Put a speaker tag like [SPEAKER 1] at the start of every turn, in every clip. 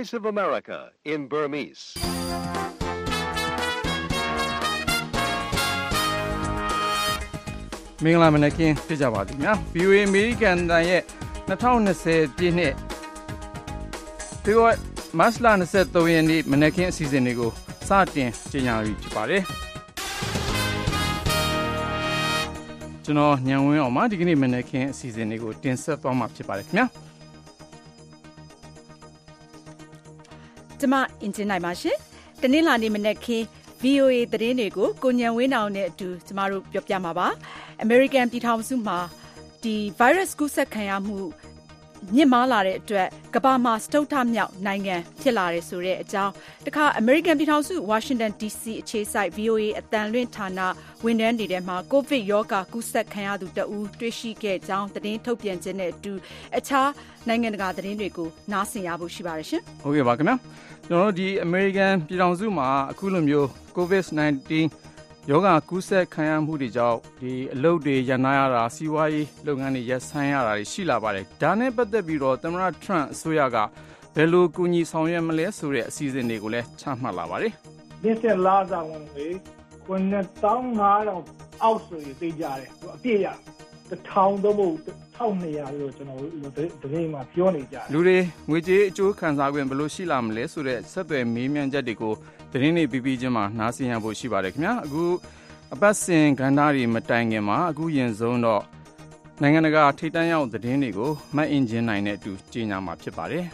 [SPEAKER 1] Voice of America in Burmese.
[SPEAKER 2] မင်္ဂလာမနက်ခင်းဖြစ်ကြပါသည်များ VOA American တန်ရဲ့2020ပြည့်နှစ်ဖေဖော်ဝါရီမတ်လ23ရက်နေ့မနက်ခင်းအစီအစဉ်တွေကိုစတင်ကြေညာပြီးဖြစ်ပါတယ်ကျွန်တော်ညံဝင်းအောင်ပါဒီကနေ့မနက်ခင်းအစီအစဉ်တွေကိုတင်ဆက်သွားမှာဖြစ်ပါတယ်ခင်ဗျာ
[SPEAKER 3] ကျမအင်ဂျင်နိုင်ပါရှင်တနင်္လာနေ့မနက်ခင်း VOA သတင်းတွေကိုကိုညံဝင်းအောင်နဲ့အတူကျမတို့ပြောပြမှာပါ American ပြည်ထောင်စုမှာဒီ virus ကူးစက်ခံရမှုမြင့်မားလာတဲ့အတွက်ကမ္ဘာမှာစတုတ္ထမြောက်နိုင်ငံဖြစ်လာတယ်ဆိုတဲ့အကြောင်းတခါ American ပြည်ထောင်စု Washington DC အခြေစိုက် VOA အသံလွှင့်ဌာနဝန်ထမ်းတွေထဲမှာ COVID ရောဂါကူးစက်ခံရသူတဦးတွေ့ရှိခဲ့ကြောင်းသတင်းထုတ်ပြန်ခြင်းနဲ့အတူအခြားနိုင်ငံတကာသတင်းတွေကိုနားဆင်ရဖို့ရှိပါတယ်ရှင်
[SPEAKER 2] ဟုတ်ကဲ့ပါခင်ဗျာကျွန်တော်တို့ဒီ American ပြည်ထောင်စုမှာအခုလိုမျိုး COVID-19 ယောဂကူးစက်ခံရမှုတွေကြောင့်ဒီအလုပ်တွေရနာရတာစီးပွားရေးလုပ်ငန်းတွေရပ်ဆိုင်းရတာတွေရှိလာပါတယ်ဒါနဲ့ပတ်သက်ပြီးတော့သမ္မတ Trump အစိုးရကဘယ်လိုကူညီဆောင်ရွက်မလဲဆိုတဲ့အစီအစဉ်တွေကိုလည်းချမှတ်လာပါတယ်
[SPEAKER 4] ဒီစလာဇာဝန်တွေ9500အောက်ဆိုရင်သိကြတယ်အပြည့်ရ1000တော့မဟုတ်1200လို့ကျွန်တော်သတင်းမှာပြောနေကြတယ်
[SPEAKER 2] လူတွေငွေကြေးအကျိုးခံစား권ဘယ်လိုရှိလာမလဲဆိုတဲ့ဆက်သွယ်မေးမြန်းချက်တွေကိုသတင်းတွေပြီးချင်းမှာနားဆင်ရဖို့ရှိပါတယ်ခင်ဗျာအခုအပတ်စဉ်ကဏ္ဍတွေမတိုင်ခင်မှာအခုရင်ဆုံးတော့နိုင်ငံတကာထိပ်တန်းရောက်သတင်းတွေကိုမတ်အင်ဂျင်နိုင်နဲ့အတူကြီးညာမှာဖြစ်ပါတယ်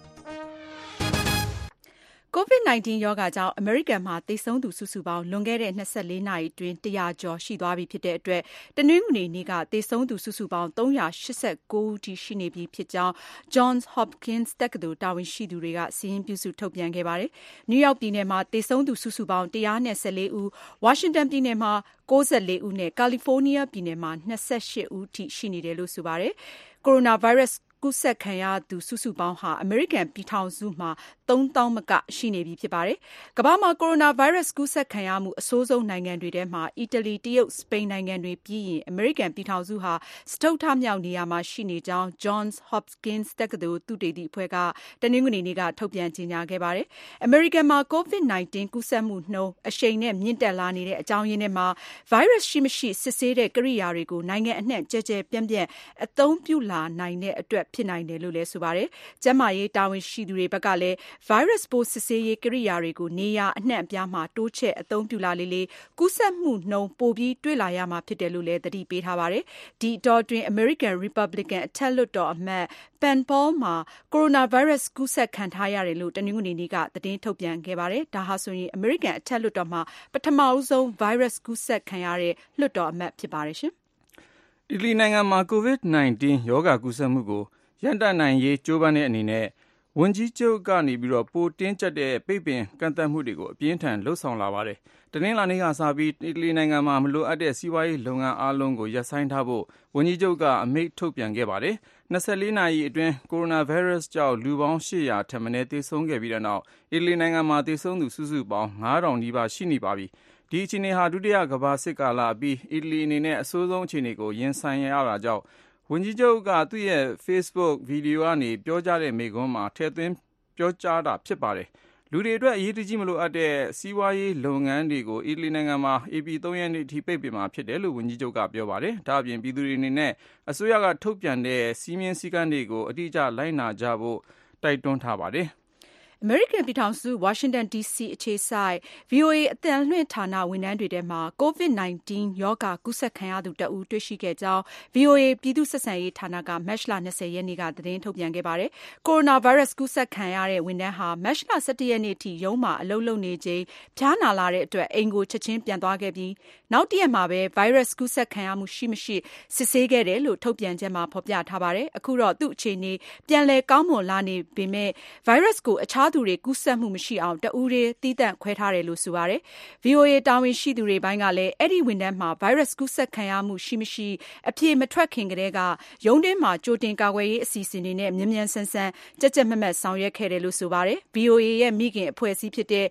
[SPEAKER 3] COVID-19 ရောဂါကြောင့်အမေရိကန်မှာသေဆုံးသူစုစုပေါင်းလွန်ခဲ့တဲ့24နာရီအတွင်း100ကျော်ရှိသွားပြီဖြစ်တဲ့အတွက်တနင်္ဂနွေနေ့ကသေဆုံးသူစုစုပေါင်း389ဦးထိရှိနေပြီဖြစ်ကြောင်း Johns Hopkins တက္ကသိုလ်တာဝန်ရှိသူတွေကစာရင်းပြုစုထုတ်ပြန်ခဲ့ပါတယ်။ နယူးယောက်ပြည်နယ်မှာသေဆုံးသူစုစုပေါင်း114ဦး၊ဝါရှင်တန်ပြည်နယ်မှာ94ဦးနဲ့ကယ်လီဖိုးနီးယားပြည်နယ်မှာ28ဦးထိရှိနေတယ်လို့ဆိုပါတယ်။ ကိုရိုနာဗိုင်းရပ်စ်ကူးစက်ခံရသူစုစုပေါင်းဟာအမေရိကန်ပြည်ထောင်စုမှာ3000မကရှိနေပြီဖြစ်ပါတယ်။ကမ္ဘာမှာကိုရိုနာဗိုင်းရပ်စ်ကူးစက်ခံရမှုအဆိုးဆုံးနိုင်ငံတွေထဲမှာအီတလီ၊တရုတ်၊စပိန်နိုင်ငံတွေပြီးရင်အမေရိကန်ပြည်ထောင်စုဟာစတုတ္ထမြောက်နေရာမှာရှိနေကြောင်း Johns Hopkins တက္ကသိုလ်သုတေသီအဖွဲ့ကတနင်္ဂနွေနေ့ကထုတ်ပြန်ကြေညာခဲ့ပါတယ်။အမေရိကန်မှာ COVID-19 ကူးစက်မှုနှုန်းအရှိန်နဲ့မြင့်တက်လာနေတဲ့အကြောင်းရင်းထဲမှာဗိုင်းရပ်စ်ရှိမရှိစစ်ဆေးတဲ့ကိရိယာတွေကိုနိုင်ငံအနှံ့ကျယ်ကျယ်ပြန့်ပြန့်အသုံးပြုလာနိုင်တဲ့အတွက်ဖြစ်နိုင်တယ်လို့လည်းဆိုပါတယ်။ကျန်းမာရေးတာဝန်ရှိသူတွေဘက်ကလည်းဗိုင်းရပ်စ်ပိုးစစ်ဆေးရေးကိရိယာတွေကိုနေရာအနှံ့အပြားမှာတိုးချဲ့အသုံးပြုလာလေကူးစက်မှုနှုန်းပိုပြီးတွေ့လာရမှာဖြစ်တယ်လို့လည်းသတိပေးထားပါတယ်။ဒီအတောအတွင်း American Republican အထက်လွှတ်တော်အမတ် Ben Paul မှာကိုရိုနာဗိုင်းရပ်စ်ကူးစက်ခံထားရတယ်လို့တနင်္ဂနွေနေ့ကသတင်းထုတ်ပြန်ခဲ့ပါတယ်။ဒါဟာဆိုရင် American အထက်လွှတ်တော်မှာပထမဆုံးဗိုင်းရပ်စ်ကူးစက်ခံရတဲ့လွှတ်တော်အမတ်ဖြစ်ပါတယ်ရှင်
[SPEAKER 2] ။အီတလီနိုင်ငံမှာ COVID-19 ရောဂါကူးစက်မှုကိုရပ်တန့်နိုင်ရေးကြိုးပမ်းတဲ့အနေနဲ့ဝန်ကြီးချုပ်ကနေပြီးတော့ပိုတင်းကျပ်တဲ့ပိတ်ပင်ကန့်သတ်မှုတွေကိုအပြင်းထန်လှုပ်ဆောင်လာပါတယ်။တနင်္လာနေ့ကစပြီးအီတလီနိုင်ငံမှာမလိုအပ်တဲ့စီးပွားရေးလုပ်ငန်းအားလုံးကိုရပ်ဆိုင်းထားဖို့ဝန်ကြီးချုပ်ကအမိန့်ထုတ်ပြန်ခဲ့ပါတယ်။24နာရီအတွင်းကိုရိုနာဗိုင်းရပ်စ်ကြောင့်လူပေါင်း800ထက်မနည်းသေဆုံးခဲ့ပြီးတဲ့နောက်အီတလီနိုင်ငံမှာသေဆုံးသူစုစုပေါင်း9000နီးပါးရှိနေပါပြီ။ဒီအခြေအနေဟာဒုတိယကမ္ဘာစစ်ကာလအပြီးအီတလီအနေနဲ့အဆိုးဆုံးအခြေအနေကိုရင်ဆိုင်ရတာကြောင့်ဝန်ကြီးချုပ်ကသူ့ရဲ့ Facebook ဗီဒီယိုကနေပြောကြားတဲ့မိန့်ခွန်းမှာထည့်သွင်းပြောကြားတာဖြစ်ပါတယ်။လူတွေအတွက်အရေးတကြီးမလိုအပ်တဲ့စီးပွားရေးလုပ်ငန်းတွေကိုအီတလီနိုင်ငံမှာ AP 3 ရက်နေ့ထိပိတ်ပင်မှာဖြစ်တယ်လို့ဝန်ကြီးချုပ်ကပြောပါတယ်။ဒါ့အပြင်ပြည်သူတွေအနေနဲ့အစိုးရကထုတ်ပြန်တဲ့စီးမျဉ်းစည်းကမ်းတွေကိုအတိအကျလိုက်နာကြဖို့တိုက်တွန်းထားပါတယ်။
[SPEAKER 3] အမေရိကန်ပြည်ထောင်စု Washington DC အခြေစိုက် VOA အသံလွှင့်ဌာနဝန်ထမ်းတွေထဲမှာ COVID-19 ရောဂါကူးစက်ခံရသူတဦးတွေ့ရှိခဲ့ကြောင်း VOA ပြည်သူ့ဆက်ဆံရေးဌာနကမတ်လ20ရက်နေ့ကသတင်းထုတ်ပြန်ခဲ့ပါတယ်။ကိုရိုနာဗိုင်းရပ်စ်ကူးစက်ခံရတဲ့ဝန်ထမ်းဟာမတ်လ17ရက်နေ့ထိရုံးမှာအလုပ်လုပ်နေချိန်ဖျားနာလာတဲ့အတွက်အိမ်ကိုချက်ချင်းပြန်သွားခဲ့ပြီးနောက်တရက်မှာပဲဗိုင်းရပ်စ်ကူးစက်ခံရမှုရှိမရှိစစ်ဆေးခဲ့တယ်လို့ထုတ်ပြန်ချက်မှာဖော်ပြထားပါတယ်။အခုတော့သူ့အခြေအနေပြန်လည်ကောင်းမွန်လာနေပေမဲ့ဗိုင်းရပ်စ်ကိုအခြားသူတွေကူးစက်မှုမရှိအောင်တဦးတည်းသီးသန့်ခွဲထားတယ်လို့ဆိုပါတယ်။ VOA တာဝန်ရှိသူတွေပိုင်းကလည်းအဲ့ဒီဝန်ထမ်းမှာဗိုင်းရပ်စ်ကူးစက်ခံရမှုရှိမရှိအဖြေမထွက်ခင်ကတည်းကရုံးတွင်းမှာကြိုတင်ကာကွယ်ရေးအစီအစဉ်တွေနဲ့မြန်မြန်ဆန်ဆန်ကြပ်ကြပ်မတ်မတ်ဆောင်ရွက်ခဲ့တယ်လို့ဆိုပါတယ်။ VOA ရဲ့မိခင်အဖွဲ့အစည်းဖြစ်တဲ့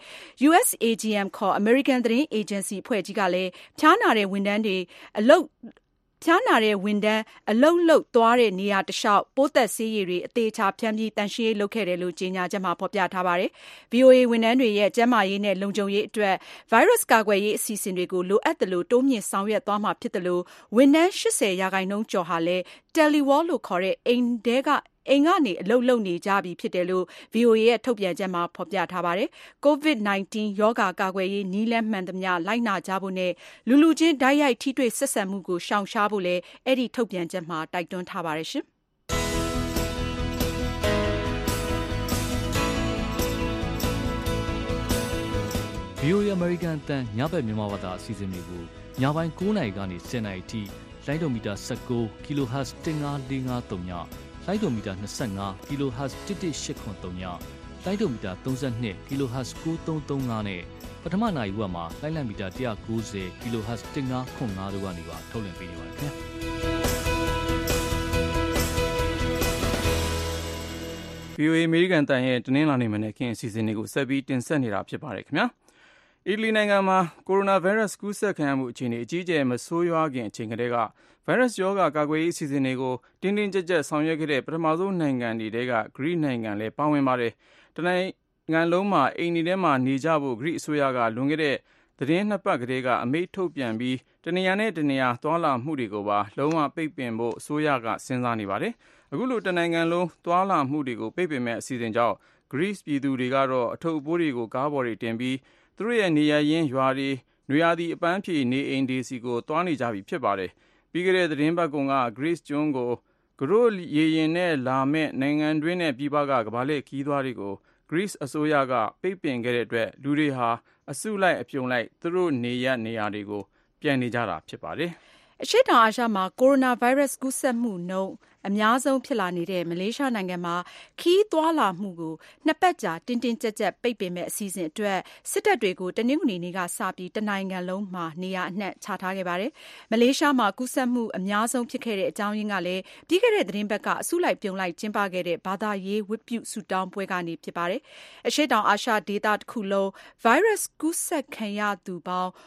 [SPEAKER 3] USAGM ခေါ် American သတင်းအေဂျင်စီအဖွဲ့ကြီးကလည်းဖျားနာတဲ့ဝန်ထမ်းတွေအလုပ်ဖျားနာတဲ့ဝန်ထမ်းအလုပ်လုပ်သွားတဲ့နေရာတစ်လျှောက်ပိုးသက်ဆေးရည်တွေအသေးချာဖြန်းပြီးတန်ရှင်းရေးလုပ်ခဲ့တယ်လို့ကြေညာချက်မှာဖော်ပြထားပါတယ်။ VOA ဝန်ထမ်းတွေရဲ့ကျန်းမာရေးနဲ့လုံခြုံရေးအတွက်ဗိုင်းရပ်စ်ကာကွယ်ရေးအစီအစဉ်တွေကိုလိုအပ်သလိုတိုးမြင့်ဆောင်ရွက်သွားမှာဖြစ်သလိုဝန်ထမ်း 80% ကျော်ဟာလည်း Telewall လို့ခေါ်တဲ့အိမ်ကနေအလုပ်လုပ်နေကြပြီဖြစ်တယ်လို့ VOA ရဲ့ထုတ်ပြန်ချက်မှာဖော်ပြထားပါတယ်။ COVID-19 ရောဂါကာကွယ်ရေးနည်းလမ်းမှန်သမျှလိုက်နာကြဖို့နဲ့လူချင်းတိုက်ရိုက်ထိတွေ့ဆက်ဆံမှုကိုရှောင်ရှားဖို့လည်းအဲ့ဒီထုတ်ပြန်ချက်မှာတိုက်တွန်းထားပါတယ်ရှင်။
[SPEAKER 5] VOA American တန်ညဘက်မြန်မာဘာသာအစီအစဉ်တွေကိုညပိုင်း9:00 နာရီကနေ10:00 နာရီထိလိုင်းဒိုမီတာ19 kHz 15453ညလိုင်းဒိုမီတာ25 kHz 11883ညလိုင်းဒိုမီတာ32 kHz 9335နဲ့ပထမနာရီဝက်မှာလိုင်းလံမီတာ190 kHz 1505တို့ကနေပါထုတ်လွှင့်ပေးနေပါတယ်ခင်ဗျာ
[SPEAKER 2] VOA အမေရိကန်တန်ရဲ့တနင်္လာနေ့မနေ့ကအစီအစဉ်တွေကိုဆက်ပြီးတင်ဆက်နေတာဖြစ်ပါတယ်ခင်ဗျာအီတလီနိုင်ငံမှာကိုရိုနာဗိုင်းရပ်စ်ကူးစက်ခံရမှုအခြေအနေအကြီးအကျယ်မဆိုးရွားခင်အချိန်ကတည်းကဗိုင်းရပ်စ်ရောဂါကာကွယ်ရေးအစီအစဉ်တွေကိုတင်းတင်းကျပ်ကျပ်ဆောင်ရွက်ခဲ့တဲ့ပထမဆုံးနိုင်ငံတွေထဲကဂရိနိုင်ငံလည်းပါဝင်ပါတယ်။တနိုင်ငံလုံးမှာအိမ်ထဲမှာနေကြဖို့ဂရိအစိုးရကလွန်ခဲ့တဲ့သတင်း2 ပတ်ကတည်းကအမိန့်ထုတ်ပြန်ပြီးတနေရာနဲ့တနေရာသွားလာမှုတွေကိုပါလုံးဝပိတ်ပင်ဖို့အစိုးရကစဉ်းစားနေပါတယ်။အခုလိုတနိုင်ငံလုံးသွားလာမှုတွေကိုပိတ်ပင်မဲ့အစီအစဉ်ကြောင့်ဂရိပြည်သူတွေကတော့အထုပ်အပိုးတွေကိုကားပေါ်တွေတင်ပြီးသူတို့ရဲ့နေရရင်းရွာတွေနွေရာသီအပန်းဖြေနေအိမ်တွေစီကိုသွားနေကြပြီဖြစ်ပါတယ်။ပြီးခဲ့တဲ့သတင်းပတ်ကုန်က Greece ကျွန်းကိုကရိုရေရင်နဲ့လာမဲ့နိုင်ငံတွင်းနဲ့ပြည်ပကကမ္ဘာလှည့်ခီးသွားတွေကို Greece အစိုးရကပိတ်ပင်ခဲ့တဲ့အတွက်လူတွေဟာအစုလိုက်အပြုံလိုက်သူတို့နေရာတွေကိုပြန်နေကြတာဖြစ်ပါတယ်။
[SPEAKER 3] အရှေ့တောင်အာရှမှာကိုရိုနာဗိုင်းရပ်စ်ကူးစက်မှုနှုန်းအများဆုံးဖြစ်လာနေတဲ့မလေးရှားနိုင်ငံမှာခရီးသွားလာမှုကို2 ပတ်ကြာတင်းတင်းကျပ်ကျပ်ပိတ်ပင်မဲ့အစီအစဉ်အတွက်စစ်တပ်တွေကိုတနင်္ဂနွေနေ့ကစပြီးတနိုင်ငံလုံးမှာနေရာအနှံ့ချထားခဲ့ပါတယ်။မလေးရှားမှာကူးစက်မှုအများဆုံးဖြစ်ခဲ့တဲ့အကြောင်းရင်းကလည်းပြီးခဲ့တဲ့သတင်းပတ်ကအစုလိုက်ပြုံလိုက်ကျင်းပခဲ့တဲ့ဘာသာရေးဝတ်ပြုဆုတောင်းပွဲကနေဖြစ်ပါတယ်။အရှေ့တောင်အာရှဒေသတစ်ခုလုံးဗိုင်းရပ်စ်ကူးစက်ခံရသူပေါင်း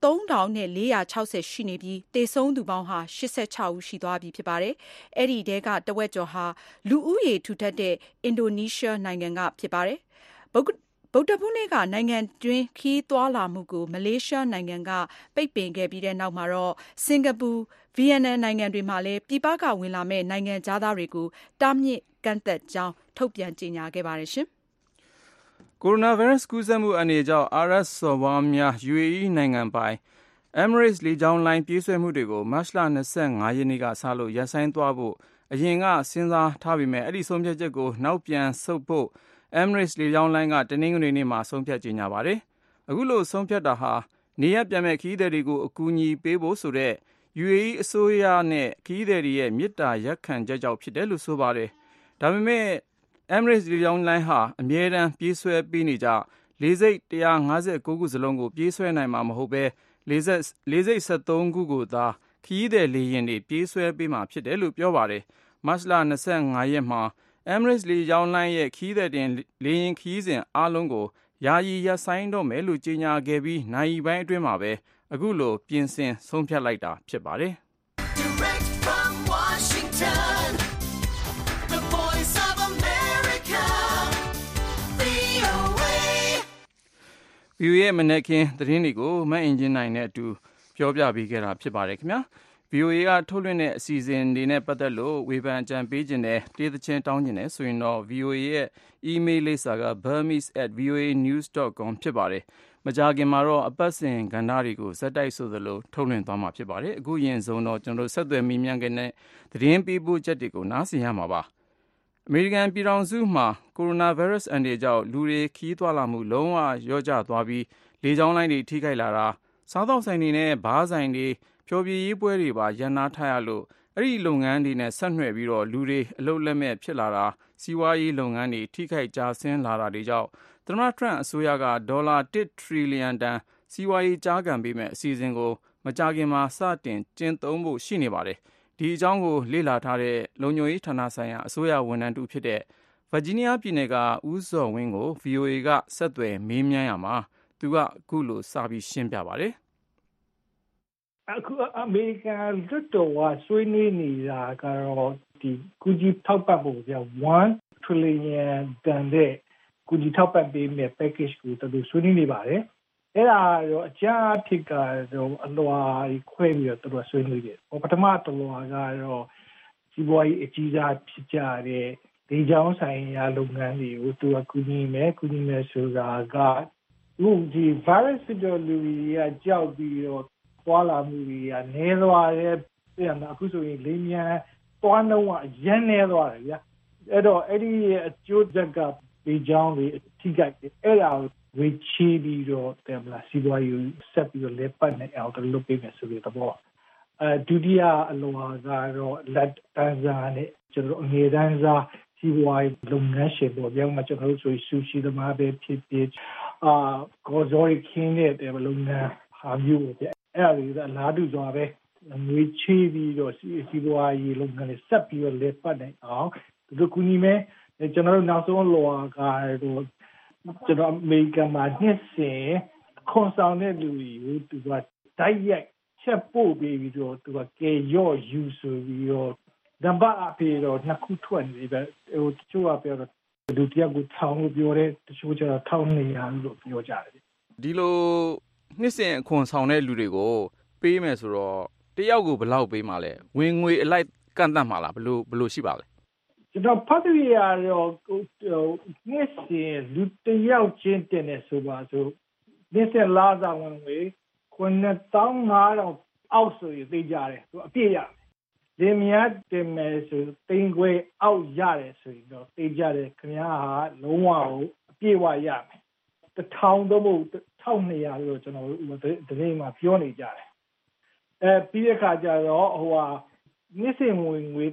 [SPEAKER 3] 3460ရှိနေပြီးသေဆုံးသူပေါင်းဟာ86ဦးရှိသွားပြီဖြစ်ပါတယ်။အဲ့ဒီတဲကတဝက်ကျော်ဟာလူဦးရေထူထပ်တဲ့အင်ဒိုနီးရှားနိုင်ငံကဖြစ်ပါတယ်။ဗုဒ္ဓဘုနေ့ကနိုင်ငံတွင်းခရီးသွားလာမှုကိုမလေးရှားနိုင်ငံကပိတ်ပင်ခဲ့ပြီးတဲ့နောက်မှာတော့စင်ကာပူ၊ဗီယက်နမ်နိုင်ငံတွေမှာလည်းပြည်ပကဝင်လာမဲ့နိုင်ငံခြားသားတွေကိုတားမြစ်ကန့်သက်ကြောင်းထုတ်ပြန်ကြေညာခဲ့ပါတယ်ရှင်။
[SPEAKER 2] ကိုရိုနာဗိုင်းရပ်စ်ကူးစက်မှုအနေကြောင့်အာရပ်စော်ဘွားများ UAE နိုင်ငံပိုင် Emirates လေကြောင်းလိုင်းပြေးဆွဲမှုတွေကိုမတ်လ25ရက်နေ့ကစလို့ရပ်ဆိုင်းသွားဖို့အရင်ကစဉ်းစားထားပေမဲ့အဲ့ဒီဆုံးဖြတ်ချက်ကိုနောက်ပြန်ဆုတ်ဖို့ Emirates လေကြောင်းလိုင်းကတနင်္ဂနွေနေ့မှာဆုံးဖြတ်ကြေညာပါတယ်။အခုလိုဆုံးဖြတ်တာဟာနေရပ်ပြန်မဲ့ခရီးသည်တွေကိုအကူအညီပေးဖို့ဆိုတဲ့ UAE အစိုးရနဲ့ခရီးသည်တွေရဲ့မေတ္တာရပ်ခံချက်ကြောင့်ဖြစ်တယ်လို့ဆိုပါတယ်။ဒါပေမဲ့ Emirates လေကြောင်းလိုင်းဟာအမြဲတမ်းပြေးဆွဲပေးနေကြလေဆိပ်159ခုစလုံးကိုပြေးဆွဲနိုင်မှာမဟုတ်ဘဲလေဆိပ်73ခုကိုသာခရီးသည်လေယာဉ်တွေပြေးဆွဲပေးမှာဖြစ်တယ်လို့ပြောပါတယ်။မတ်လ25ရက်မှာ Emirates လေကြောင်းလိုင်းရဲ့ခရီးသည်တင်လေယာဉ်ခရီးစဉ်အားလုံးကိုယာယီရပ်ဆိုင်းတော့မယ်လို့ကြေညာခဲ့ပြီးနိုင်ပိုင်းအတွင်းမှာပဲအခုလိုပြင်ဆင်ဆုံးဖြတ်လိုက်တာဖြစ်ပါတယ်။
[SPEAKER 6] Direct from Washington, the voice of America, VOA.
[SPEAKER 2] VOA ရဲ့မနက်ခင်းသတင်းတွေကိုမအင်ဂျင်နိုင်နဲ့အတူပြောပြပေးခဲ့တာဖြစ်ပါတယ်ခင်ဗျာ။ VOA ကထုတ်လွှင့်တဲ့အစီအစဉ်တွေနဲ့ပတ်သက်လို့ဝေဖန်အကြံပေးခြင်းနဲ့တေးသချင်းတောင်းခြင်းနဲ့ဆိုရင်တော့ VOA ရဲ့ email လိပ်စာက burmese@voanews.com ဖြစ်ပါတယ်။မကြာခင်မှာတော့အပတ်စဉ်ကဏ္ဍတွေကိုဇက်တိုက်ဆိုသလိုထုတ်လွှင့်သွားမှာဖြစ်ပါတယ်။အခုရင်ဆုံးတော့ကျွန်တော်တို့ဆက်သွယ်မိမြန်တဲ့သတင်းပေးပို့ချက်တွေကိုနားဆင်ရမှာပါ။အမေရိကန်ပြည်ထောင်စုမှာကိုရိုနာဗိုင်းရပ်စ်အန္တရာယ်ကြောင့်လူတွေခရီးသွားလာမှုလုံးဝလျော့ကျသွားပြီးလေကြောင်းလိုင်းတွေထိခိုက်လာတာစားသောက်ဆိုင်တွေနဲ့ဘားဆိုင်တွေဖျော်ဖြေရေးပွဲတွေပါရပ်နားထားရလို့အဲ့ဒီလုပ်ငန်းတွေနဲ့ဆက်နွယ်ပြီးတော့လူတွေအလုပ်လက်မဲ့ဖြစ်လာတာစီးပွားရေးလုပ်ငန်းတွေထိခိုက်ကျဆင်းလာတာတွေကြောင့်သမ္မတထရန့်အစိုးရကဒေါ်လာ1 ထရီလီယံတန်စီးပွားရေးကြားကန်ပေးမဲ့အစီအစဉ်ကိုမကြာခင်မှာစတင်ကျင့်သုံးဖို့ရှိနေပါတယ်။ဒီအကြောင်းကိုလေ့လာထားတဲ့လုံခြုံရေးဌာနဆိုင်ရာအစိုးရဝန်ထမ်းတူဖြစ်တဲ့ဗာဂျီးနီးယားပြည်နယ်ကဦးစောဝင်းကို VOA ကဆက်သွယ်မေးမြန်းရမှာသူကအခုလိုစပြီးရှင်းပြပါတယ်
[SPEAKER 4] အခုအမေရိကန်လွှတ်တော်ကဆွေးနွေးနေတာကတော့ဒီကူကြီးထောက်ပံ့ဖို့ပြ1 trillion တန်တဲ့ကူကြီးထောက်ပံ့ပေးမယ့် package ကိုသူဆွေးနွေးနေပါတယ်အဲ့ဒါတော့အကြမ်းဖြစ်ကတော့အလွာခွဲပြီးတော့သူဆွေးနွေးတယ်ပထမတစ်လွာကတော့စီးပွားရေးအကြီးစားဖြစ်ကြတဲ့ဒေကြောင်းဆိုင်ရာလုပ်ငန်းတွေကိုသူကကူညီမယ်ဆိုတာကဒီ virus တို့လူကြီးကကြောက်ပြီးတော့ပွာလာမှုကြီးကနည်းသွားတယ်ပြန်အခုဆိုရင်လေးမြန်တွားနှုံးကအရန်နည်းသွားတယ်ဗျာအဲ့တော့အဲ့ဒီအကျိုးဆက်ကဒေကြောင်းတွေထိခိုက်တယ်အဲ့ဒါဝေချီပြီးတော့တယ်မလားစီးပွားရေးဆက်ပြီးတော့လက်ပတ်နေအောင်လုပ်ပေးမယ်ဆိုတဲ့သဘောဒုတိယအလွာကတော့လက်တန်းစားနဲ့ကျွန်တော်အငယ်တန်းစားစီးပွားရေးလုပ်ငန်းရှင်ပေါ်ပြောင်းမှကျွန်တော်တို့ဆိုဆူရှီသမားပဲဖြစ်ကောဇော်ရီခင်းတဲ့လုပ်ငန်းဟာမျိုးပဲအဲ့ဒါတွေအလားတူစွာပဲငွေချေးပြီးတော့စီးပွားရေးလုပ်ငန်းတွေဆက်ပြီးတော့လက်ပတ်နိုင်အောင်သူတို့ကူညီမယ်ကျွန်တော်တို့နောက်ဆုံးလောကတော့ကျွန်တော်အမေရိကန်မှာနှစ်စဉ်ခွန်ဆောင်တဲ့လူတွေကိုသူကတိုက်ရိုက်ချက်ပို့ပြီးတော့သူကကေရော့ယူဆိုပြီးတော့ဓမ္မအဖေတော့နှစ်ခုထွက်နေပဲဟိုတချို့ကပြောတော့လူတယောက်ကိုထောင်လို့ပြောတယ်တချို့ကျတော့1200လို့ပြောကြတယ်
[SPEAKER 2] ဒီလိုနှစ်စဉ်အခွန်ဆောင်တဲ့လူတွေကိုပေးမယ်ဆိုတော့တယောက်ကိုဘယ်လောက်ပေးမှာလဲဝင်ငွေအလိုက်ကန့်သတ်မှာလားဘယ်လိုရှိပါလဲ
[SPEAKER 4] ကျွန်တော်ဖတ်ပြီးရတော့နှစ်စဉ်လူတယောက်ချင်းတင်နေဆိုပါဆိုနှစ်စဉ်လာစာဝင်ငွေ9500အောက်ဆိုရင်သိကြတယ်သူအပြည့်ရလင်းမြတ်တင်မယ်ဆိုတိန်ခွေအောက်ရတယ်ဆိုရင်တော့သိကြတယ်ခင်ဗျားဟာလုံးဝအပြည့်ဝရမယ်1000တော့မဟုတ်1200လို့ကျွန်တော်ဒီနေ့မှပြောနေကြတယ်ပြီးတဲ့အခါကျတော့နှစ်စဉ်ဝင်ငွေ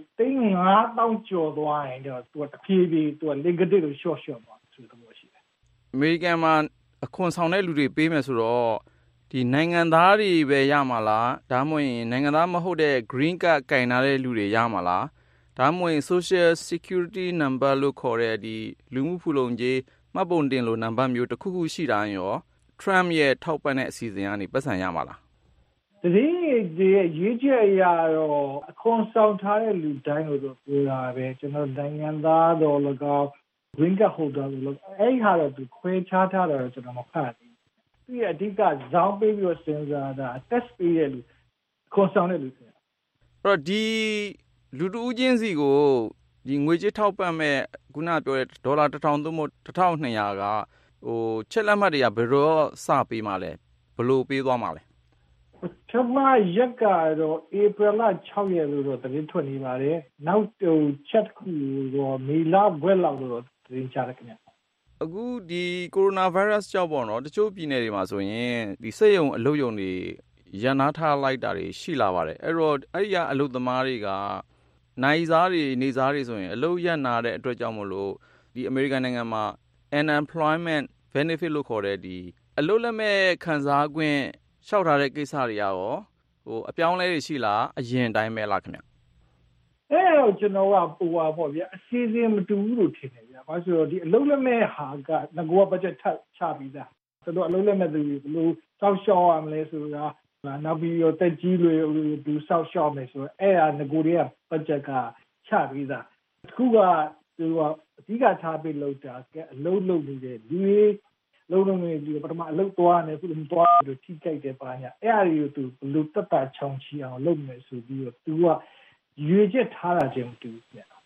[SPEAKER 4] 3000ကျော်သွားရင်တော့သူကတဖြည်းဖြည်းသူက negative လို့ short သွားဆိုတော့ရှိတယ်
[SPEAKER 2] အမေရိကန်မှာအခွန်ဆောင်တဲ့လူတွေပေးမယ်ဆိုတော့ဒီနိုင်ငံသားတွေပဲရမှာလားဒါမှမဟုတ်နိုင်ငံသားမဟုတ်တဲ့ green card ကင်ထားတဲ့လူတွေရမှာလားဒါမှမဟုတ် social security number လို့ခေါ်တဲ့ဒီလူမှုဖူလုံကြေးမှတ်ပုံတင်လို့နံပါတ်မျိုးတစ်ခုခုရှိတာရော Trump ရဲ့ထောက်ပံ့တဲ့အစီအစဉ်ကနေပတ်စံရမှာလား
[SPEAKER 4] ဒီရေးချက်အရာတော့အခွန်ဆောင်ထားတဲ့လူတိုင်းလို့ပြောတာပဲကျွန်တော်နိုင်ငံသားတော်၎င်း green card holder လို့အဲ့ဟာတော့သူခွဲခြားထားတာတော့ကျွန်တော်မဖတ်ဘူးသူရဲ့အဓိကဇောင်းပေးပြီးတော့စဉ်းစားတာ test ပေးတဲ့လူခွန်ဆောင်တဲ့လူဆို
[SPEAKER 2] အဲ့တော့ဒီလူတူးချင်းစီကိုဒီငွေကြေးထောက်ပံ့မဲ့ခုနပြောတဲ့ဒေါ်လာ1000သို့မဟုတ်1200ကချက်လက်မှတ်တွေကဘယ်တော့စပေးမှာလဲဘယ်လိုပေးသွားမှာလဲ
[SPEAKER 4] ပထမရက်ကတော့ဧပြီလ6ရက်လို့တော့သတင်းထွက်နေပါတယ်နောက်ချက်ခုတော့မေလဘွဲလောက်တော့သတင်းချတယ်ခင်ဗျ
[SPEAKER 2] အခုဒီကိုရိုနာဗိုင်းရပ်စ်ကြောင့်ပေါ့နော်တချို့ပြည်နယ်တွေမှာဆိုရင်ဒီစက်ရုံအလုပ်ရုံတွေရန်နာထားလိုက်တာတွေရှိလာပါတယ်အဲ့တော့အဲ့ဒီအလုပ်သမားတွေကနိုင်စားတွေနေစားတွေဆိုရင်အလုပ်ရနာတဲ့အတွက်ကြောင့်မလို့ဒီအမေရိကန်နိုင်ငံမှာ unemployment benefit လို့ခေါ်တဲ့ဒီအလုပ်လက်မဲ့ခံစား권လျှောက်ထားတဲ့ကိစ္စတွေရောအပြောင်းလဲတွေရှိလားအရင်တိုင်းပဲလားခင်ဗျ
[SPEAKER 4] အဲ့တော့ကျွန်တော်ကပေါ့ဗျာအစီအစဉ်မတူဘူးလို့ထင်တယ်ဗျာဘာလို့ဆိုတော့ဒီအလုပ်လက်မဲ့ဟာကငကောဘတ်ဂျက်ထပ်ချပြီးသားဆိုတော့အလုပ်လက်မဲ့သူဘယ်လိုစောက်ရှောက်ရမလဲဆိုတာနောက်ပြီးတော့တက်ကြီးတွေသူစောက်ရှောက်မယ်ဆိုတော့အဲ့ဒါငကိုတွေကဘတ်ဂျက်ကချပြီးသားအခုကသူကအဓိကထားပြီးလောက်တာအလုပ်လုပ်နေတဲ့လူတွေလုံးနေပြီးပထမအလုပ်သွားနေခုလိုသွားပြီးထိကြိုက်တယ်ပါညာအဲ့အရာတွေကိုသူဘလို့တက်တာချောင်းချီအောင်လုပ်မယ်ဆိုပြီးတော့သူကရွေချက်ထားတာချင်းတူပြန်တာ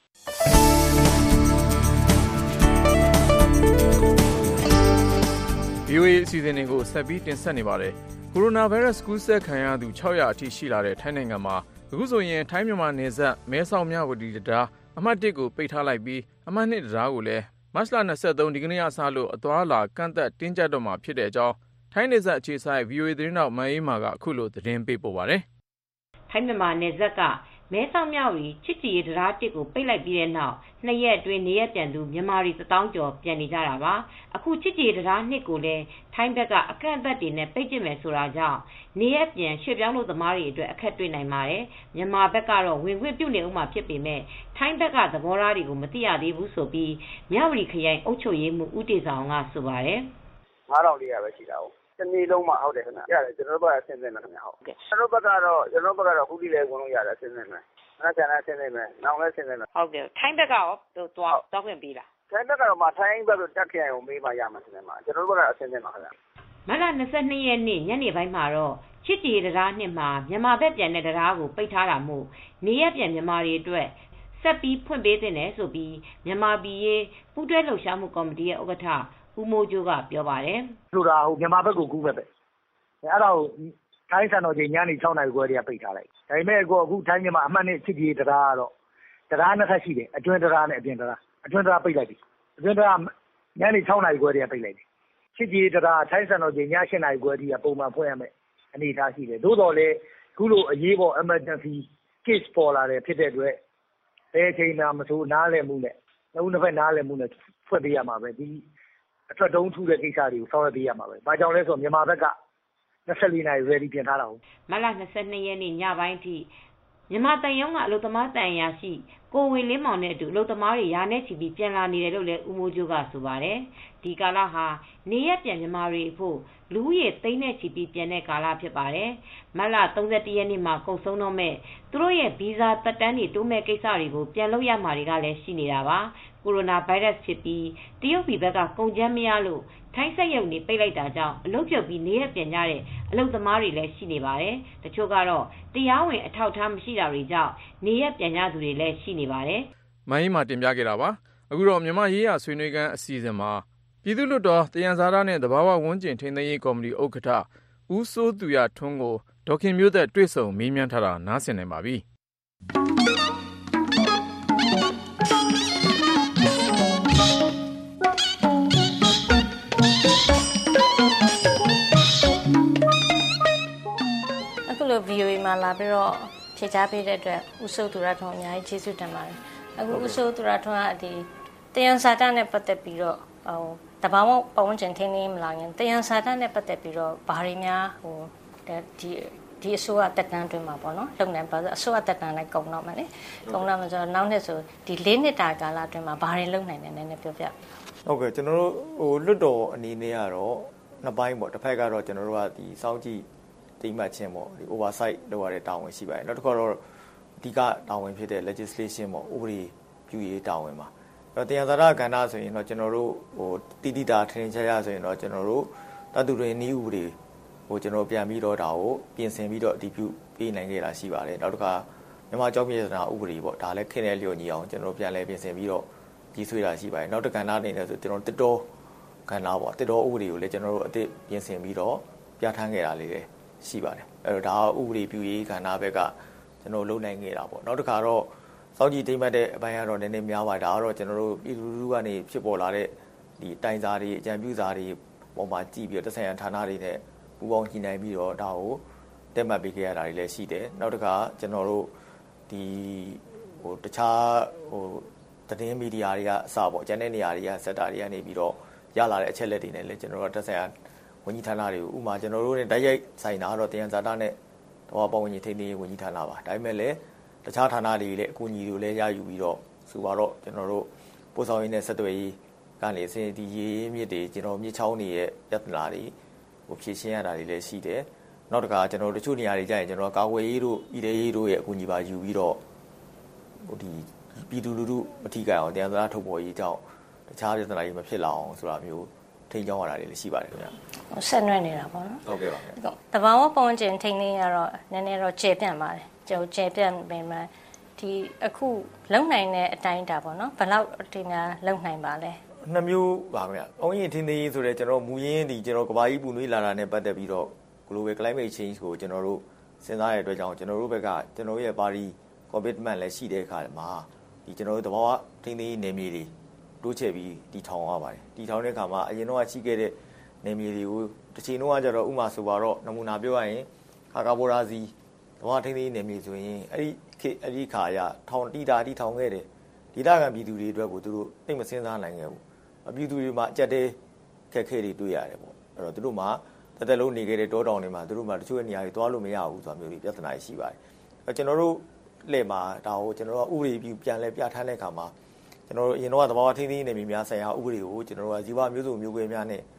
[SPEAKER 2] VOA အစီအစဉ်တွေကိုဆက်ပြီးတင်ဆက်နေပါတယ်ကိုရိုနာဗိုင်းရပ်စ်ကူးစက်ခံရသူ600အထိရှိလာတဲ့ထိုင်းနိုင်ငံမှာအခုဆိုရင်ထိုင်းမြန်မာနယ်စပ်မဲဆောက်မြဝတီတံတားအမှတ်1ကိုပိတ်ထားလိုက်ပြီးအမှတ်2တံတားကိုလည်းမတ်လ23ဒီကနေ့ကစလို့အသွားလာကန့်သက်တင်းကျပ်တော့မှာဖြစ်တဲ့အကြောင်းထိုင်းနယ်စပ်အခြေစိုက် VOA သတင်းတောက်မအေးမာကအခုလိုသတင်းပေးပို့ပါတယ်
[SPEAKER 7] ထိုင်းမြန်မာနယ်စပ်ကမဲဆောက်မြောက်ရီချစ်ကြည်ရေးတံတား1ကိုပိတ်လိုက်ပြီးတဲ့နောက်2ရက်အတွင်းနေရက်ပြန်သူမြန်မာတွေ1000ကျော်ပြန်နေကြတာပါအခုချစ်ကြည်ရေးတံတား2ကိုလည်းထိုင်းဘက်ကအကန့်အသတ်တွေနဲ့ပိတ်ပစ်မယ်ဆိုတာကြောင့်နေရက်ပြန်ရွှေ့ပြောင်းလို့သမားတွေအတွက်အခက်တွေ့နိုင်ပါတယ်မြန်မာဘက်ကတော့ဝင်ခွင့်ပြုနေဦးမှာဖြစ်ပေမဲ့ထိုင်းဘက်ကသဘောထားတွေကိုမသိရသေးဘူးဆိုပြီးမြဝတီခရိုင်အုပ်ချုပ်ရေးမှူးဦးတေဆောင်ကဆိုပါတယ်
[SPEAKER 8] 9000လေးရပဲရှိတာဟုတ်တနေ့လုံးမှဟုတ်တယ်ခင်ဗျရတယ်ကျွန်တော်တို့ဘက်ကဆင်းနေမှာခင်ဗျဟုတ်ကျွန်တော်တို့ဘက်ကတော့ခုဒီလေဝင်လို့ရတယ်ဆင်းနေမှာအဲ့ဒါဆင်းနေမယ်နောက်လည်းဆင်းနေမယ်
[SPEAKER 7] ဟုတ်ကဲ့ထိုင်းဘက်ကရောသွားခွင့်ပေးလား
[SPEAKER 8] ထိုင်းဘက်ကတော့ထိုင်းဘက်ကိုတက်ခရိုင်ကိုမေးမှရမှာဆင်းနေမှာကျွန်တော်တို့ဘက်ကတော့ဆင်းနေမှာခင်ဗျ
[SPEAKER 7] မတ်လ22ရက်နေ့ညနေပိုင်းမှာတော့ချစ်ကြည်တရားနှစ်မှာမြန်မာဘက်ပြန်တဲ့တရားကိုပိတ်ထားတာမို့နေရပြန်မြန်မာတွေအတွက်ဆက်ပြီးဖွင့်ပေးတဲ့နယ်ဆိုပြီးမြန်မာပြည်ရေးပူးတွဲလှုပ်ရှားမှုကော်မတီရဲ့ဥက္ကဋ္ဌဦးမိုးကျိုးကပြောပါတယ်
[SPEAKER 9] ဆိုတာမြန်မာဘက်ကိုကူးပဲအဲ့ဒါကိုထိုင်းစံတော်ချိန်ညနေ6နာရီခွဲတည်းကပိတ်ထားလိုက်ဒါပေမဲ့အခုထိုင်းမြန်မာအမှတ်နဲ့ချစ်ကြည်တရားကတော့တရားနှစ်ခါရှိတယ်အတွင်းတရားနဲ့အပြင်တရားအတွင်းတရားပိတ်လိုက်ပြီအတွင်းတရားညနေ6နာရီခွဲတည်းကပိတ်လိုက်တယ်ချစ်ကြည်တရားထိုင်းစံတော်ချိန်ည8နာရီခွဲတည်းကပုံမှန်ဖွင့်ရမယ်အနေအထားရှိတယ်သို့တော်လည်းခုလိုအရေးပေါ် emergency case ပေါ်လာတယ်ဖြစ်တဲ့အတွက်ဘယ်ချိန်မှမဆိုးနားလည်မှုနဲ့နှစ်ဖက်နားလည်မှုနဲ့ဖွင့်ပေးရမှာပဲဒီအထွက်တုံးထူတဲ့ကိစ္စတွေကိုဆောင်ရွက်ပေးရမှာပဲ။ဘာကြောင့်လဲဆိုတော့မြန်မာဘက်က24နာရီ ready ပြင်ထားတာဟုတ်
[SPEAKER 7] ။မတ်လ22ရက်နေ့ညပိုင်းထိမြန်မာတန်ရုံးကအလုသမားတန်ရာရှိကိုဝေလင်းမောင်နဲ့အတူအလုသမားတွေရာနဲ့ချီပြီးပြန်လာနေတယ်လို့လည်းဦးမိုးကျိုးကဆိုပါတယ်။ဒီကာလဟာနေရပြန်မြန်မာတွေအဖို့လူဦးရေသိန်းနဲ့ချီပြီးပြန်တဲ့ကာလဖြစ်ပါတယ်။မတ်လ31ရက်နေ့မှာကုန်ဆုံးတော့မဲ့သူတို့ရဲ့ဗီဇာသက်တမ်းတွေတိုးမဲ့ကိစ္စတွေကိုပြန်လုပ်ရမှာတွေကလည်းရှိနေတာပါ။ကိုရိုနာဗိုင်းရပ်စ်ဖြစ်ပြီးတရုတ်ပြည်ဘက်ကကုန်ကျန်းမရလို့ထိုင်းဆက်ရုံတွေပိတ်လိုက်တာကြောင့်အလုပ်ပြုတ်ပြီးနေရပြန်ကြတဲ့အလုပ်သမားတွေလည်းရှိနေပါတယ်။တချို့ကတော့တရားဝင်အထောက်အထားမရှိတာတွေကြောင့်နေရပြန်ကြသူတွေလည်းရှိနေပါတယ်
[SPEAKER 2] ။မိုင်းမှာတင်ပြခဲ့တာပါ။အခုတော့မြန်မာရေးရဆွေးနွေးခန်းအစီအစဉ်မှာပြည်သူ့လွှတ်တော်တယံဇာတနဲ့သဘာဝဝန်းကျင်ထိန်းသိမ်းရေးကော်မတီဥက္ကဋ္ဌဦးစိုးသူရထွန်းကိုဒေါခင်မျိုးသက်တွေ့ဆုံမေးမြန်းထားတာနားဆင်နိုင်ပါပြီ။
[SPEAKER 10] VOA မှာလာပြီးတော့ဖြေကြားပေးတဲ့အတွက်ဦးစိုးသူရထွန်းအများကြီးကျေးဇူးတင်ပါတယ်အခုဦးစိုးသူရထွန်းကဒီတယံဇာတနဲ့ပတ်သက်ပြီးတော့တဘာမှပတ်ဝန်းကျင်ထိန်းသိမ်းမလာရင်တယံဇာတနဲ့ပတ်သက်ပြီးတော့ဘာတွေများဒီအစိုးရတက်တန်းတွင်မှာပေါ့နော်လုံနေပါအစိုးရတက်တန်းလိုက်ကုန်တော့မယ်လေကုန်တော့မှဆိုတော့နောက်နှစ်ဆိုဒီ၄နှစ်တာကာလအတွင်းမှာဘာတွေလုပ်နိုင်တယ်နည်းနည်းပြောပြ
[SPEAKER 11] ဟုတ်ကဲ့ကျွန်တော်တို့လွတ်တော်အနေနဲ့ကတော့နှစ်ပိုင်းပေါ့တစ်ဖက်ကတော့ကျွန်တော်တို့ကဒီစောင့်ကြည့်တိမ်မှတ်ခြင်းပေါ့ဒီ oversight လုပ်ရတဲ့တာဝန်ရှိပါတယ်နောက်တစ်ခါတော့အဓိကတာဝန်ဖြစ်တဲ့ legislation ပေါ့ဥပဒေပြုရေးတာဝန်ပါအဲ့တော့တရားသာရကဏ္ဍဆိုရင်တော့ကျွန်တော်တို့တိတိတာထင်ရှားရဆိုရင်တော့ကျွန်တော်တို့တတ်သူတွေနည်းဥပဒေကျွန်တော်ပြန်ပြီးတော့ဒါကိုပြင်ဆင်ပြီးတော့အတည်ပြုပေးနိုင်ခဲ့တာရှိပါတယ်နောက်တစ်ခါမြန်မာကျောင်းပြည်စနာဥပဒေပေါ့ဒါလည်းခင်းတဲ့လျော်ညီအောင်ကျွန်တော်ပြန်လဲပြင်ဆင်ပြီးတော့ကြီးဆွေးတာရှိပါတယ်နောက်တစ်ကဏ္ဍအနေနဲ့ဆိုကျွန်တော်တစ်တော်ကဏ္ဍပေါ့တစ်တော်ဥပဒေကိုလည်းကျွန်တော်တို့အသစ်ပြင်ဆင်ပြီးတော့ပြဋ္ဌာန်းခဲ့တာလေးလည်းရှိပါတယ်အဲ့တော့ဒါဥပဒေပြုရေးကဏ္ဍဘက်ကကျွန်တော်လုပ်နိုင်ခဲ့တာပေါ့နောက်တစ်ခါတော့စောင့်ကြည့်တိမ်မှတ်တဲ့အပိုင်းကတော့နည်းနည်းများပါဒါကတော့ကျွန်တော်တို့ပြည်သူလူထုကနေဖြစ်ပေါ်လာတဲ့ဒီတိုင်စာတွေအကြံပြုစာတွေပုံမှာကြည့်ပြီးတော့သက်ဆိုင်ရာဌာနတွေနဲ့ပူးပေါင်းကြည့်နိုင်ပြီးတော့ဒါကိုတက်မှတ်ပေးခဲ့ရတာတွေလည်းရှိတယ်နောက်တစ်ခါကျွန်တော်တို့ဒီတခြားသတင်းမီဒီယာတွေကအစပေါ့ကျန်တဲ့နေရာတွေကစက်တာတွေကနေပြီးတော့ရလာတဲ့အချက်လက်တွေနဲ့လည်းကျွန်တော်တို့သက်ဆိုင်ရာဝန်ကြီးဌာနတွေကိုဥမာကျွန်တော်တို့နဲ့တိုက်ရိုက်ဆိုင်တာတော့တယံဇာတနဲ့သဘာဝပတ်ဝန်းကျင်ထိန်းသိမ်းရေးဝန်ကြီးဌာနပါဒါပေမဲ့လည်းတခြားဌာနတွေလည်းအကူအညီတွေလည်းရယူပြီးတော့ဆိုတော့ကျွန်တော်တို့ပို့ဆောင်ရေးနဲ့ဆက်သွယ်ရေးကနေအစဉ်ဒီရေးမြစ်တွေကျွန်တော်မြစ်ချောင်းတွေရဲ့ပြဿနာတွေဖြေရှင်းရတာတွေလည်းရှိတယ်နောက်တစ်ခါကျွန်တော်တို့တချို့နေရာတွေကြာရင်ကျွန်တော်ကာကွယ်ရေးတို့ပြည်ထရေးတို့ရဲ့အကူအညီပါယူပြီးတော့ဒီပြည်သူလူထုမထိခိုက်အောင်တယံဇာတထုတ်ပေါ်ရေးကြောင့်တခြားပြဿနာတွေမဖြစ်လာအောင်ဆိုတာမျိုးထိန်းကျောင်းရတာတွေလည်းရှိပါတယ်ခင်ဗျ
[SPEAKER 10] ။ဆက်နွယ်နေတာပေါ့နော်
[SPEAKER 11] ။ဟုတ်ကဲ့ပါ
[SPEAKER 10] ။တဘာဝပတ်ဝန်းကျင်ထိန်းသိမ်းရတော့နည်းနည်းတော့ကျေပြန့်ပါတယ်။ကျုပ်ကျေပြန့်ပေမဲ့ဒီအခုလုံနိုင်တဲ့အတိုင်းတာပေါ့နော်။ဘယ်လောက်ဒီများလုံနိုင်ပါလဲ
[SPEAKER 11] ။နှစ်မျိုးပါခင်ဗျ။အောင်ရင်ထိန်းသိမ်းရေးဆိုတဲ့ကျွန်တော်မူရင်းဒီကျွန်တော်ကဘာကြီးပူနွေးလာတာနဲ့ပတ်သက်ပြီးတော့ global climate change ကိုကျွန်တော်တို့စဉ်းစားရတဲ့အတွက်ကြောင့်ကျွန်တော်တို့ဘက်ကကျွန်တော်ရဲ့ပါရီ commitment လည်းရှိတဲ့အခါမှာဒီကျွန်တော်တို့တဘာဝထိန်းသိမ်းရေးနယ်မြေတွေတိုးချဲ့ပြီးတည်ထောင်ရပါတယ်တည်ထောင်တဲ့အခါမှာအရင်တော့ရှိခဲ့တဲ့နယ်မြေတွေကိုတစ်ချိန်တော့ကျတော့ဥမာဆိုပါတော့နမူနာပြောရရင်ခါကာဘောရာစီသဘာဝထိန်းသိမ်းရေးနယ်မြေဆိုရင်အဲ့ဒီခါရထောင်တီတာတီထောင်ခဲ့တယ်ဒေသခံပြည်သူတွေအတွက်ကိုသူတို့သိမစင်းစားနိုင်ခဲ့ဘူးပြည်သူတွေမှာအကြက်တဲခက်ခဲတွေတွေ့ရတယ်ပေါ့အဲ့တော့သူတို့မှာတက်လုံးနေခဲ့တဲ့တောတောင်တွေမှာသူတို့မှာတချို့နေရာတွေသွားလို့မရဘူးဆိုတာမျိုးတွေပြဿနာရှိပါတယ်အဲ့ကျွန်တော်တို့လက်မှာဒါကိုကျွန်တော်တို့ဥပဒေပြုပြန်လဲပြဋ္ဌာန်းတဲ့အခါမှာကျွန်တော်တို့အရင်တော့သဘာဝထိန်းသိမ်းရေးနယ်မြေများဆိုင်ရာဥပဒေကိုကျွန်တော်တို့ကဇီဝမျိုးစုံမျိုးကွဲများနဲ့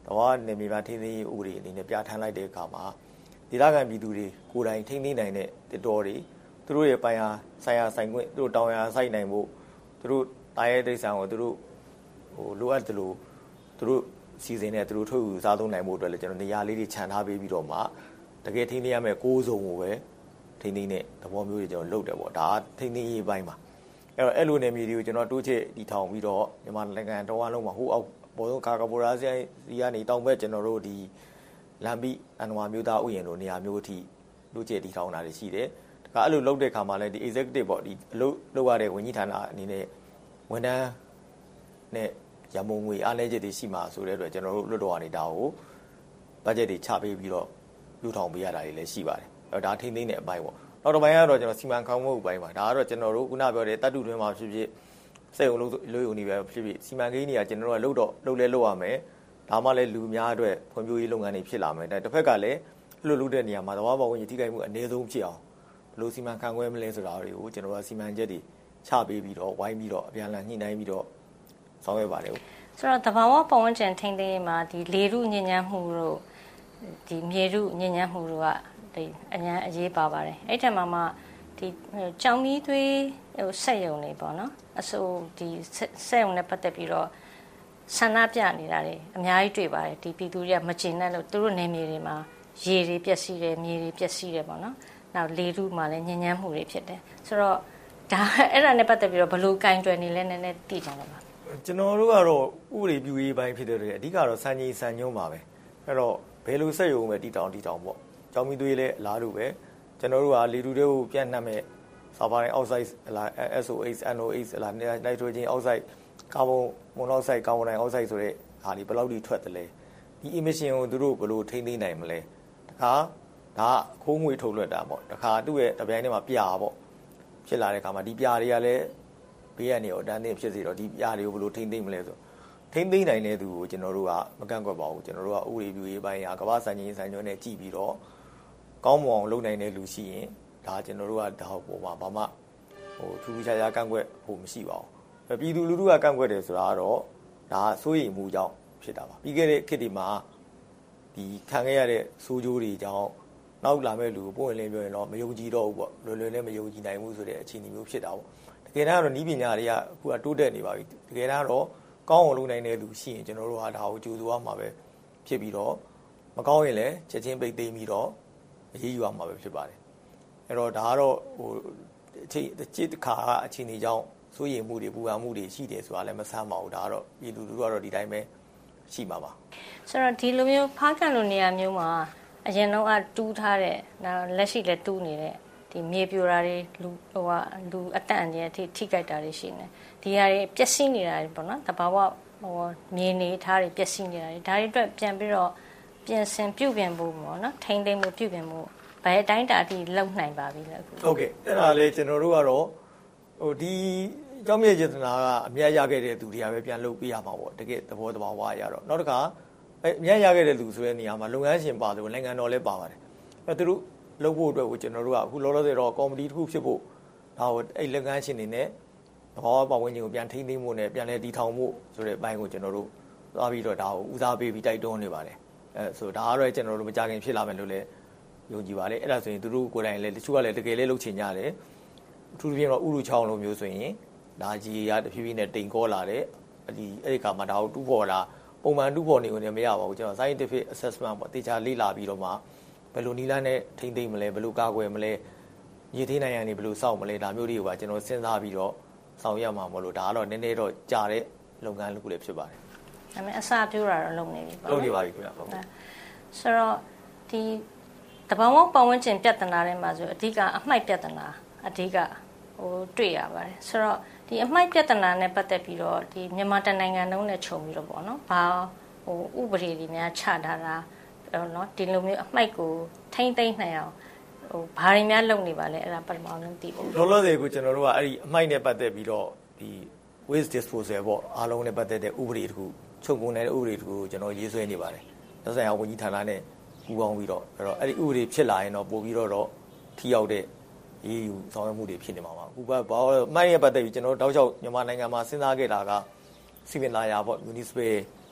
[SPEAKER 11] တဘာဝနယ်မြေမှာထိန်းသိမ်းရေးဥပဒေအနေနဲ့ပြဋ္ဌာန်းလိုက်တဲ့အခါမှာဒေသခံပြည်သူတွေကိုယ်တိုင်ထိန်းသိမ်းနိုင်တဲ့တစ်တော်တွေသူတို့ရဲ့ပိုင်အားဆိုင်ရာဆိုင်ခွင့်သူတို့တောင်ယာဆိုင်နိုင်ဖို့သူတို့တာရဲတိရစ္ဆာန်ကိုသူတို့လိုအပ်တယ်လို့သူတို့စီစဉ်နဲ့သူတို့ထုတ်ယူစားသုံးနိုင်ဖို့အတွက်လည်းကျွန်တော်နေရာလေးတွေခြံထားပေးပြီးတော့မှတကယ်ထိန်းသိမ်းရမယ့်ကိုးစုံကိုပဲထိန်းသိမ်းတဲ့သဘောမျိုးတွေကျွန်တော်လုပ်တယ်ပေါ့ဒါထိန်းသိမ်းရေးပိုင်းမှာအဲ့လိုနယ်မြေတွေကိုကျွန်တော်တိုးချဲ့တည်ထောင်ပြီးတော့မြန်မာနိုင်ငံတော်အလုံးမှာဟိုအောက်ဘောဆုံးခါကပိုရာစီကနေတောင်ဘက်ကျွန်တော်တို့ဒီလမ်းပြီးအန်ဝါမျိုးသားဥယျာဉ်လိုနေရာမျိုးအထိတိုးချဲ့တည်ထောင်တာတွေရှိတယ်ဒါကအဲ့လိုလုပ်တဲ့ခါမှာလည်းဒီ executive ပေါ့ဒီအလုပ်လုပ်ရတဲ့ဝန်ကြီးဌာနအနေနဲ့ဝန်ထမ်းနဲ့ရမုံငွေအားနည်းချက်တွေရှိမှာဆိုတဲ့အတွက်ကျွန်တော်တို့လွတ်တော်ကနေဒါကိုဘတ်ဂျက်တွေချပေးပြီးတော့ပြုထောင်ပေးရတာတွေလည်းရှိပါတယ်အဲ့ဒါထိန်းသိမ်းတဲ့အပိုင်းပေါ့နောက်တစ်ပိုင်းကတော့ကျွန်တော်စီမံခန့်ခွဲမှုပိုင်းပါဒါကတော့ကျွန်တော်တို့ခုနပြောတဲ့တတ်တူတွင်မှာဖြစ်ဖြစ်စိတ်ုံလို့ရုံနေပဲဖြစ်ဖြစ်စီမံကိန်းတွေကကျွန်တော်တို့ကလုပ်ရမယ်ဒါမှလည်းလူများအတွက်ဖွံ့ဖြိုးရေးလုပ်ငန်းတွေဖြစ်လာမယ်တစ်ဖက်ကလည်းလှုပ်တဲ့နေရာမှာသဘာဝပတ်ဝန်းကျင်ထိခိုက်မှုအနည်းဆုံးဖြစ်အောင်ဘယ်လိုစီမံခန့်ခွဲမလဲဆိုတာတွေကိုကျွန်တော်တို့စီမံချက်တွေချပေးပြီးတော့ဝိုင်းပြီးတော့အပြန်အလှန်ညှိနှိုင်းပြီးတော့ဆောင်ရွက်ပါတယ်
[SPEAKER 10] ဆိုတော့သဘာဝပတ်ဝန်းကျင်ထိန်းသိမ်းရေးမှာဒီလေထုညဉ့်ညမ်းမှုတို့ဒီမြေထုညဉ့်ညမ်းမှုတို့ကဒီအញ្ញံအရေးပါပါတယ်အဲ့ထက်မှဒီကြောင်မီးသွေးဆက်ယုံနေပေါ့နော်အဆိုဒီဆက်ယုံနဲ့ပတ်သက်ပြီးတော့ဆန္ဒပြနေတာတွေအများကြီးတွေ့ပါတယ်ဒီပြည်သူတွေကမကျေနပ်လို့သူတို့နေမြေတွေမှာရေတွေပျက်စီးတယ်မြေတွေပျက်စီးတယ်ပေါ့နော်နောက်လေထုမှာလည်းညဉ့်ညမ်းမှုတွေဖြစ်တယ်ဆိုတော့ဒါအဲ့ဒါနဲ့ပတ်သက်ပြီးတော့ဘယ်လိုကင်တွယ်နေလဲနည်းနည်းသိကြတယ်ပါ
[SPEAKER 11] ကျွန်တော်တို့ကတော့ဥပဒေပြုရေးပိုင်းဖြစ်တဲ့အတွက်အဓိကတော့စံကြီးစံညွှန်းပါပဲအဲ့တော့ဘယ်လိုဆက်ရုံပဲတီတောင်ပေါ့ကြောင်မီသွေးလည်းအလားတူပဲကျွန်တော်တို့ကလေထုတွေကိုပြန့်နှံ့မဲ့ဆာဘာတိုင်းအောက်ဆိုက်လား SOH NOH လား နိုက်ထရိုဂျင်အောက်ဆိုက်ကာဗွန်မွန်အောက်ဆိုက်ကာဗွန်ဒိုင်အောက်ဆိုက်ဆိုတဲ့ဟာဒီဘယ်လောက်ထိထွက်တယ်လဲဒီ emission ကိုသူတို့ဘယ်လိုထိန်းသိမ်းနိုင်မလဲတခါဒါခိုးငွေထုတ်လွှတ်တာပေါ့တခါသူ့ရဲ့တပြိုင်တည်းမှာပြာပေါ့ဖြစ်လာတဲ့အခါမှာဒီပြာတွေကလည်းဘေးကနေရောအတန်းတင်ဖြစ်စေတော့ဒီပြာတွေကိုဘယ်လိုထိန်းသိမ်းမလဲဆိုထိန်းသိမ်းနိုင်တဲ့သူကိုကျွန်တော်တို့ကမကန့်ကွက်ပါဘူးကျွန်တော်တို့ကဥပဒေပြုရေးပိုင်းကကမ္ဘာစံချိန်စံညွှန်းနဲ့ကြည့်ပြီးတော့ကောင်းမွန်အောင်လုပ်နိုင်တဲ့လူရှိရင်ဒါကျွန်တော်တို့ကဒါပေါ်မှာဘာမှထူးထူးခြားခြားကန့်ကွက်ဖို့မရှိပါဘူးပြည်သူလူထုကကန့်ကွက်တယ်ဆိုတာကတော့ဒါစိုးရိမ်မှုကြောင့်ဖြစ်တာပါပြီးခဲ့တဲ့ခေတ်ဒီမှာဒီခံခဲ့ရတဲ့ဆိုးကျိုးတွေကြောင့်နောက်လာမဲ့လူကိုပုံဝင်လင်းပြောရင်တော့မယုံကြည်တော့ဘူးပေါ့လွယ်လွယ်နဲ့မယုံကြည်နိုင်ဘူးဆိုတဲ့အခြေအနေမျိုးဖြစ်တာပေါ့တကယ်တော့နီးပညာတွေကအခုကတိုးတက်နေပါပြီတကယ်တော့ကောင်းအောင်လုပ်နိုင်တဲ့လူရှိရင်ကျွန်တော်တို့ကဒါကိုကြိုးစားရမှာပဲဖြစ်ပြီးတော့မကောင်းရင်လည်းချက်ချင်းပိတ်သိမ်းပြီးတော့အရေးယူရမှာပဲဖြစ်ပါတယ်အဲ့တော့ဒါကတော့จิตခါအခြေအနေကြောင့်စိုးရိမ်မှုတွေပူပန်မှုတွေရှိတယ်ဆိုတာလည်းမဆန်းပါဘူးဒါကတော့ပြည်သူလူထုကတော့ဒီတိုင်းပဲရှိမှာပါ
[SPEAKER 10] ဆိုတော့ဒီလိုမျိုးဖားကန်လိုနေရာမျိုးမှာအရင်တော့တူးထားတဲ့လက်ရှိလည်းတူးနေတဲ့ဒီမြေပြိုတာတွေလူအတန့်တွေထိကြိုက်တာတွေရှိနေဒီဟာတွေပျက်စီးနေတာတွေပေါ့နော်တဘာဝမြေနေထားတွေပျက်စီးနေတာတွေဒါတွေအတွက်ပြန်ပြီးတော့ပြင်ဆင်ပြုပြင်ဖို့ပေါ့နော်ထိန်းသိမ်းမှုပြုပြင်မှုဘယ်အတိုင်းတာအထိလုံနိုင်ပါပြီလဲအခု
[SPEAKER 11] ဟုတ်ကဲ့အဲ့ဒါလေကျွန်တော်တို့ကတော့ဒီကြောင့်မြေចេတနာကအမြတ်ရခဲ့တဲ့သူတွေကပဲပြန်လုပ်ပေးရမှာပေါ့တကယ်သဘောတဘာဝရတော့နောက်တစ်ခါအမြတ်ရခဲ့တဲ့လူဆိုတဲ့နေရာမှာလုပ်ငန်းရှင်ပါတယ်နိုင်ငံတော်လည်းပါပါတယ်အဲ့သူတို့လုပ်ဖို့အတွက်ကိုကျွန်တော်တို့ကအခုလောလောဆယ်တော့ကော်မတီတစ်ခုဖြစ်ဖို့ဒါကိုအဲ့လုပ်ငန်းရှင်တွေနဲ့သဘာဝပတ်ဝန်းကျင်ကိုပြန်ထိန်းသိမ်းဖို့နဲ့ပြန်လဲတည်ထောင်ဖို့ဆိုတဲ့ဘိုင်းကိုကျွန်တော်တို့သွားပြီးတော့ဒါကိုဦးစားပေးပြီးတိုက်တွန်းနေပါတယ်အဲ့ဆိုဒါကတော့ကျွန်တော်တို့မကြခင်ဖြစ်လာမယ်လို့လည်းယုံကြည်ပါလေအဲ့ဒါဆိုရင်သူတို့ကိုယ်တိုင်လည်းတချို့ကလည်းတကယ်လည်းလုပ်ချင်ကြတယ်အထူးသဖြင့်တော့ဥရုချောင်းလိုမျိုးဆိုရင်ဒါကြီးရတဖြည်းဖြည်းနဲ့တိမ်ကောလာတယ်အဲ့ဒီခါမှာဒါကိုတူးဖော်တာပုံမှန်တူးဖော်နေကိုလည်းမရပါဘူးကျွန်တော် scientific assessment ပေါ့တေချာလေ့လာပြီးတော့မှဘယ်လိုနီးလန်းနဲ့ထိမ့်သိမ့်မလဲဘယ်လိုကာကွယ်မလဲရည်သေးနိုင်ရန်နေဘယ်လိုစောင့်မလဲဒါမျိုးတွေကိုပါကျွန်တော်စဉ်းစားပြီးတော့ဆောင်ရွက်မှာမလို့ဒါကတော့နည်းနည်းတော့ကြာတဲ့လုပ်ငန်းတစ်ခုလည်းဖြစ်ပါတယ်
[SPEAKER 10] ဒါပေမဲ့အစပြိုးတာတော့လုပ်နေပြီပေါ့
[SPEAKER 11] လုပ်နေပါပြီခင်ဗျဟုတ်
[SPEAKER 10] ဆိုတော့ဒီတဘာဝပတ်ဝန်းကျင်ပြဿနာတွေမှာဆိုအဓိကအမှိုက်ပြဿနာအဓိကတွေ့ရပါတယ်ဆိုတော့ဒီအမှိုက်ပြဿနာနဲ့ပတ်သက်ပြီးတော့ဒီမြန်မာတိုင်းနိုင်ငံလုံးနဲ့ခြုံပြီးတော့ပေါ့နော်ဘာဥပဒေတွေများချထားတာနော်ဒီလိုမျိုးအမှိုက်ကိုထိမ့်သိမ့်နိုင်အောင်ဘာတွေများလုပ်နေပါလဲအဲ့ဒါပထမဆုံးသိဖို့
[SPEAKER 11] လောလောဆယ်ကိုကျွန်တော်တို့ကအဲ့ဒီအမှိုက်နဲ့ပတ်သက်ပြီးတော့ဒီ waste disposal ပေါ့အားလုံးနဲ့ပတ်သက်တဲ့ဥပဒေတစ်ခုချုပ်ကုန်တဲ့ဥပဒေတစ်ခုကိုကျွန်တော်ရေးဆွဲနေပါတယ်သက်ဆိုင်ရာဝန်ကြီးဌာနနဲ့ပူးပေါင်းပြီးတော့အဲ့တော့အဲ့ဒီဥပဒေဖြစ်လာရင်တော့ပို့ပြီးတော့ထိရောက်တဲ့ရေးယူဆောင်ရွက်မှုတွေဖြစ်နေမှာပါအခုဘာမှိုက်ရဲ့ပတ်သက်ပြီးကျွန်တော်တောက်လျှောက်မြန်မာနိုင်ငံမှာစဉ်းစားခဲ့တာကစီမံလာရာပေါ့ municipal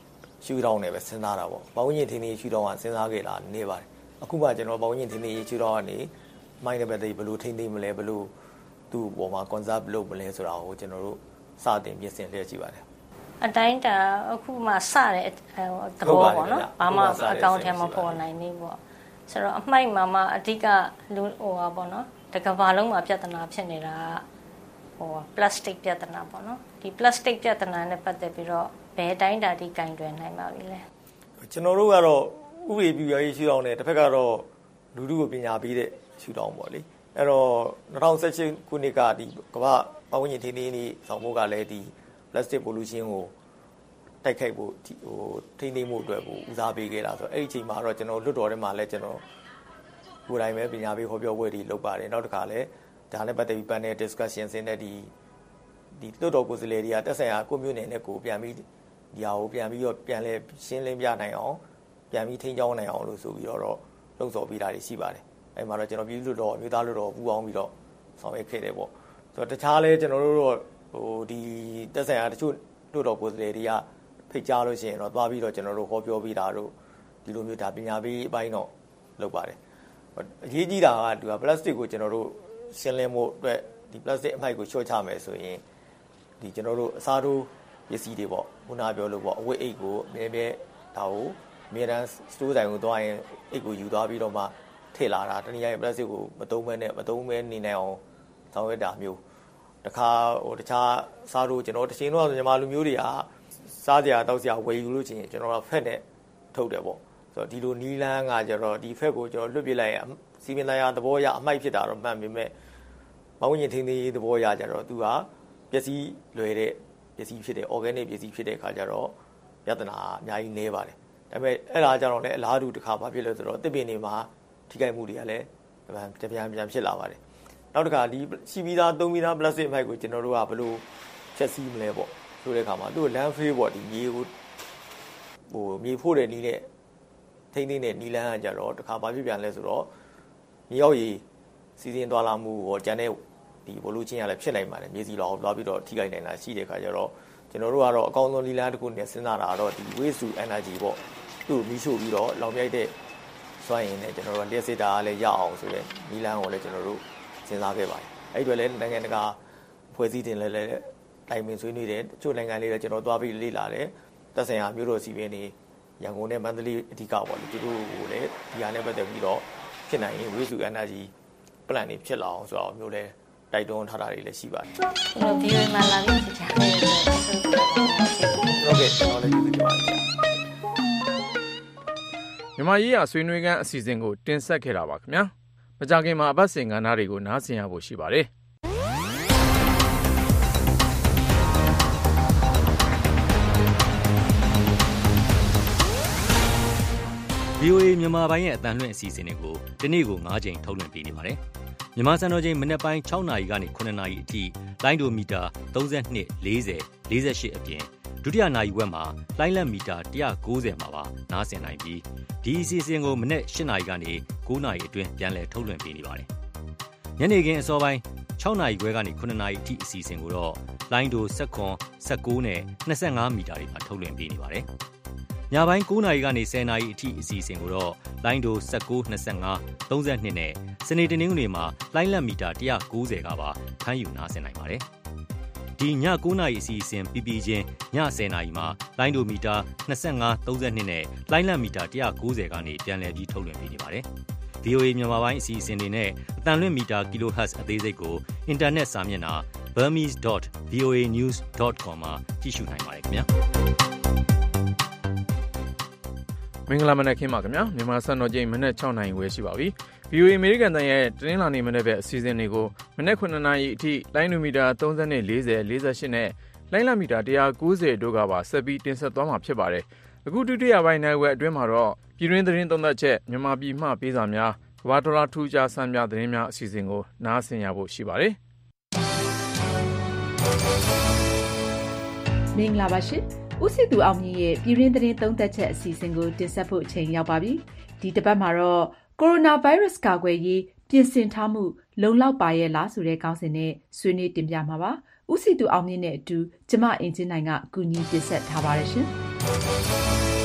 [SPEAKER 11] ရှုထောင့်နဲ့ပဲစဉ်းစားတာပေါ့။ပတ်ဝန်းကျင်ထိန်းသိမ်းရေးရှုထောင့်ကစဉ်းစားခဲ့တာနေပါတယ်။အခုမှကျွန်တော်ပတ်ဝန်းကျင်ထိန်းသိမ်းရေးရှုထောင့်ကနေမိုင်းတဲ့ဘက်တွေဘယ်လိုထိန်းသိမ်းမလဲဘယ်လိုသူ့ပေါ်မှာ conserve လုပ်မလဲဆိုတာကိုကျွန်တော်တို့စတင်ပြင်ဆင်လျက်ရှိပါတယ်
[SPEAKER 10] ။အတိုင်းတာအခုမှစတဲ့သဘောပေါ့နော်။ဘာမှအကောင့်ထဲမှာပေါ်နိုင်နေပေါ့။ဆိုတော့အမိုက်မှာမှအဓိကလူပေါ့နော်။တကဘာလုံးမှာပြဿနာဖြစ်နေတာပလတ်စတစ်ပြဿနာပေါ့နော်။ဒီပလတ်စတစ်ပြဿနာနဲ့ပတ်သက်ပြီးတော့ဘယ်တိုင်းတာဒီကင်တွယ်နိုင်ပါပြီလဲ
[SPEAKER 11] ကျွန်တော်တို့ကတော့ဥပဒေပြုရေးရှုထောင့်နဲ့တစ်ဖက်ကတော့လူထုကိုပညာပေးတဲ့ရှုထောင့်ပေါ့လေအဲ့တော့2018ခုနှစ်ကဒီကမ္ဘာပတ်ဝန်းကျင်ထိန်းသိမ်းရေးဆောင်ဖို့ကလည်းဒီ plastic pollution ကိုတိုက်ခိုက်ဖို့ထိန်းသိမ်းမှုအတွက်ကိုဦးစားပေးခဲ့တာဆိုတော့အဲ့ဒီအချိန်မှာတော့ကျွန်တော်လွတ်တော်ထဲမှာလည်းကျွန်တော်ကိုယ်တိုင်ပဲပညာပေးဟောပြောပွဲတွေလုပ်ပါတယ်နောက်တစ်ခါလည်းဒါနဲ့ပတ်သက်ပြီး panel discussion ဆင်းတဲ့ဒီလွတ်တော်ကိုယ်စားလှယ်တွေကတက်ဆိုင်ရာကိုမျိုးနယ်နဲ့ကိုပြန်ပြီးဒီဟာကိုပြန်ပြီးတော့ပြန်လဲရှင်းလင်းပြနိုင်အောင်ပြန်ပြီးထိန်းကျောင်းနိုင်အောင်လို့ဆိုပြီးတော့လှုပ်ဆော်ပေးတာတွေရှိပါတယ်အဲ့မှာတော့ကျွန်တော်ပြည်သူ့တော်မြို့သားလူတော်ပူးပေါင်းပြီးတော့ဆောင်ရွက်ခဲ့တယ်ပေါ့ဆိုတော့တခြားလဲကျွန်တော်တို့တော့ဒီတက်ဆိုင်ရာတချို့လွတ်တော်ကိုယ်စားလှယ်တွေကဖိတ်ကြားလို့ရှိရင်တော့သွားပြီးတော့ကျွန်တော်တို့ဟောပြောပေးတာတို့ဒီလိုမျိုးဒါပညာပေးအပိုင်းတော့လုပ်ပါတယ်အရေးကြီးတာကဒီပလတ်စတစ်ကိုကျွန်တော်တို့ရှင်းလင်းမှုအတွက်ဒီပလတ်စတစ်အမိုက်ကိုလျှော့ချမယ်ဆိုရင်ဒီကျွန်တော်တို့အစားထိုးပစ္စည်းတွေပေါ့ခုနပြောလို့ပေါ့အဝတ်အိတ်ကိုအမြဲဒါကိုအမြဲတမ်းစတိုးဆိုင်ကိုသွားရင်အိတ်ကိုယူသွားပြီးတော့မှထည့်လာတာတနည်းအားဖြင့်ပလတ်စတစ်ကိုမသုံးမဲနေနိုင်အောင်ဆောင်ရွက်တာမျိုးတခါတခြားစားလို့ကျွန်တော်တစ်ချိန်တော့မြန်မာလူမျိုးတွေကစားကြတောက်ကြဝယ်ယူလို့ချင်းကျွန်တော်ကဖက်နဲ့ထုတ်တယ်ပေါ့ဆိုတော့ဒီလိုနီလန်းကကျတော့ဒီဖက်ကိုကျွန်တော်လွတ်ပြလိုက်ရင်စီမံတရားသဘောရအမိုက်ဖြစ်တာတော့မှန်ပေမဲ့မဝင်းရင်ထင်းသေးသဘောရကြတော့သူကပစ္စည်းလွယ်တဲ့ပစ္စည်းဖြစ်တဲ့ organic ပစ္စည်းဖြစ်တဲ့အခါကျတော့ပြဿနာအများကြီးနည်းပါတယ်ဒါပေမဲ့အဲ့ဒါကြတော့လည်းအလားတူတစ်ခါဘာဖြစ်လဲဆိုတော့တစ်ပင်တွေမှာထိခိုက်မှုတွေကလည်းပြန်ဖြစ်လာပါတယ်နောက်တစ်ခါဒီရှိပြီးသားသုံးပြီးသား plastic မိုက်ကိုကျွန်တော်တို့ကဘယ်လိုချက်စီးမလဲပေါ့ဆိုတဲ့အခါမှာသူ့ land free ပေါ့ဒီမြေကိုမြေဖို့တဲ့နည်းနဲ့ထိန်းသိမ်းတဲ့နီလန်းကကြတော့တစ်ခါဘာဖြစ်ပြန်လဲဆိုတော့မြေရောက်ရည်စီစဉ်သွားလာမှုဟောကျန်တဲ့ဒီဘလို့ချင်းရလည်းဖြစ်နိုင်ပါတယ်မြေစီလောသွားပြီးတော့ထိခိုက်နိုင်တာရှိတဲ့ခါကျတော့ကျွန်တော်တို့ကတော့အကောင်းဆုံးနီလန်းတစ်ခုနဲ့စဉ်းစားတာတော့ဒီ waste to energy ပေါ့သူ့မီးရှို့ပြီးတော့လောင်မြိုက်တဲ့စွမ်းရည်နဲ့ကျွန်တော်တို့လျှက်စစ်တာလည်းရအောင်ဆိုတဲ့နီလန်းကိုလည်းကျွန်တော်တို့စဉ်းစားခဲ့ပါတယ်အဲ့ဒီတော့လည်းနိုင်ငံတကာဖွဲ့စည်းတင်လည်းတိုင်ပင်ဆွေးနွေးတယ်တချို့နိုင်ငံလေးလည်းကျွန်တော်သွားပြီးလေ့လာတယ်သက်ဆိုင်ရာမြို့တော်စီပင်းနေရန်ကုန်နဲ့မန္တလေးအဓိကပေါ့လေသူတို့ကိုလည်းဒီဟာနဲ့ပတ်သက်ပြီးတော့ဖြစ်နိုင်ရင် waste to energy plan တွေဖြစ်လာအောင်ဆိုတော့မျိုးလဲတိုက်တွန်းထားတာတွေလည်းရှိပါတယ်
[SPEAKER 10] ကျွန်တော် view မှာလာပြီးကြားနေတယ်
[SPEAKER 11] ဟုတ်ကဲ့ကျွန်တော်လည်းကျေးဇူးတင်ပါတယ်
[SPEAKER 2] မြန်မာရေးရာဆွေးနွေးခန်းအစီအစဉ်ကိုတင်ဆက်ခဲ့တာပါခင်ဗျာမကြခင်မှာအပတ်စဉ်ကဏ္ဍတွေကိုနားဆင်ရဖို့ရှိပါတယ်
[SPEAKER 5] VOA မြန်မာပိုင်းရဲ့အတန်လွှင့်အစီအစဉ်တွေကိုဒီနေ့ကို9ချိန်ထုတ်လွှင့်ပေးနေပါတယ်။မြန်မာစံတော်ချိန်မနက်ပိုင်း6နာရီကနေ9နာရီအထိလိုင်းဒိုမီတာ32 40 48အပြင်ဒုတိယနာရီဝက်မှာလိုင်းလက်မီတာ190မှာပါနားဆင်နိုင်ပြီးဒီအစီအစဉ်ကိုမနက်8နာရီကနေ9နာရီအတွင်းပြန်လည်ထုတ်လွှင့်ပေးနေပါတယ်။ညနေခင်းအစောပိုင်း6နာရီခွဲကနေ9နာရီအထိအစီအစဉ်ကိုတော့လိုင်းဒို19နဲ့25မီတာတွေမှာထုတ်လွှင့်ပေးနေပါတယ်။ညပိုင်း9နာရီကနေ10နာရီအထိအစီအစဉ်ကိုတော့လိုင်းဒို19 25 32နဲ့စနေတနင်္ဂနွေမှာလိုင်းလက်မီတာ190ကပါဖမ်းယူနားဆင်နိုင်ပါတယ်။ဒီည9နာရီအစီအစဉ်ပြီးပြီးချင်းည10နာရီမှာလိုင်းဒိုမီတာ25 32နဲ့လိုင်းလက်မီတာ190ကနေပြန်လည်ပြီးထုတ်လွှင့်ပေးနေပါတယ်။ VOA မြန်မာပိုင်းအစီအစဉ်တွေနဲ့အတန်လွင့်မီတာ kHz အသေးစိတ်ကိုအင်တာနက်စာမျက်နှာ burmese.voanews.com မှာကြည့်ရှုနိုင်ပါတယ်ခင်ဗျာ။
[SPEAKER 2] မင်္ဂလာမနက်ခင်းပါခင်ဗျာမြန်မာစံတော်ချိန်မနက်6နာရီဝယ်ရှိပါပြီ VOA အမေရိကန်တန်ရဲ့တနင်္လာနေ့မနက်ပဲအစီအစဉ်တွေကိုမနက်9နာရီအထိလိုင်းနိုမီတာ30နဲ့40 48နဲ့လိုင်းလမီတာ190တို့ကပါဆက်ပြီးတင်ဆက်သွားမှာဖြစ်ပါတယ်အခုဒုတိယပိုင်းနိုင်ဝက်အတွင်းမှာတော့ပြည်တွင်းသတင်းသုံးသပ်ချက်မြန်မာပြည်မှပေးစာများကမ္ဘာဒေါ်လာထူးခြားစံပြသတင်းများအစီအစဉ်ကိုနားဆင်ရဖို့ရှိပါတယ်
[SPEAKER 3] မင်္ဂလာပါရှင်ဦးစီသူအောင်မြင့်ရဲ့ပြည်တွင်းသတင်းသုံးသပ်ချက်အစီအစဉ်ကိုတင်ဆက်ဖို့အချိန်ရောက်ပါပြီ။ဒီတစ်ပတ်မှာတော့ကိုရိုနာဗိုင်းရပ်စ်ကာကွယ်ရေးပြင်ဆင်ထားမှုလုံလောက်ပါရဲ့လားဆိုတဲ့ခေါင်းစဉ်နဲ့ဆွေးနွေးတင်ပြမှာပါ။ဦးစီသူအောင်မြင့်နဲ့အတူကျမအင်ဂျင်နိုင်ကအကူအညီတင်ဆက်ထားပါတယ်ရှင်။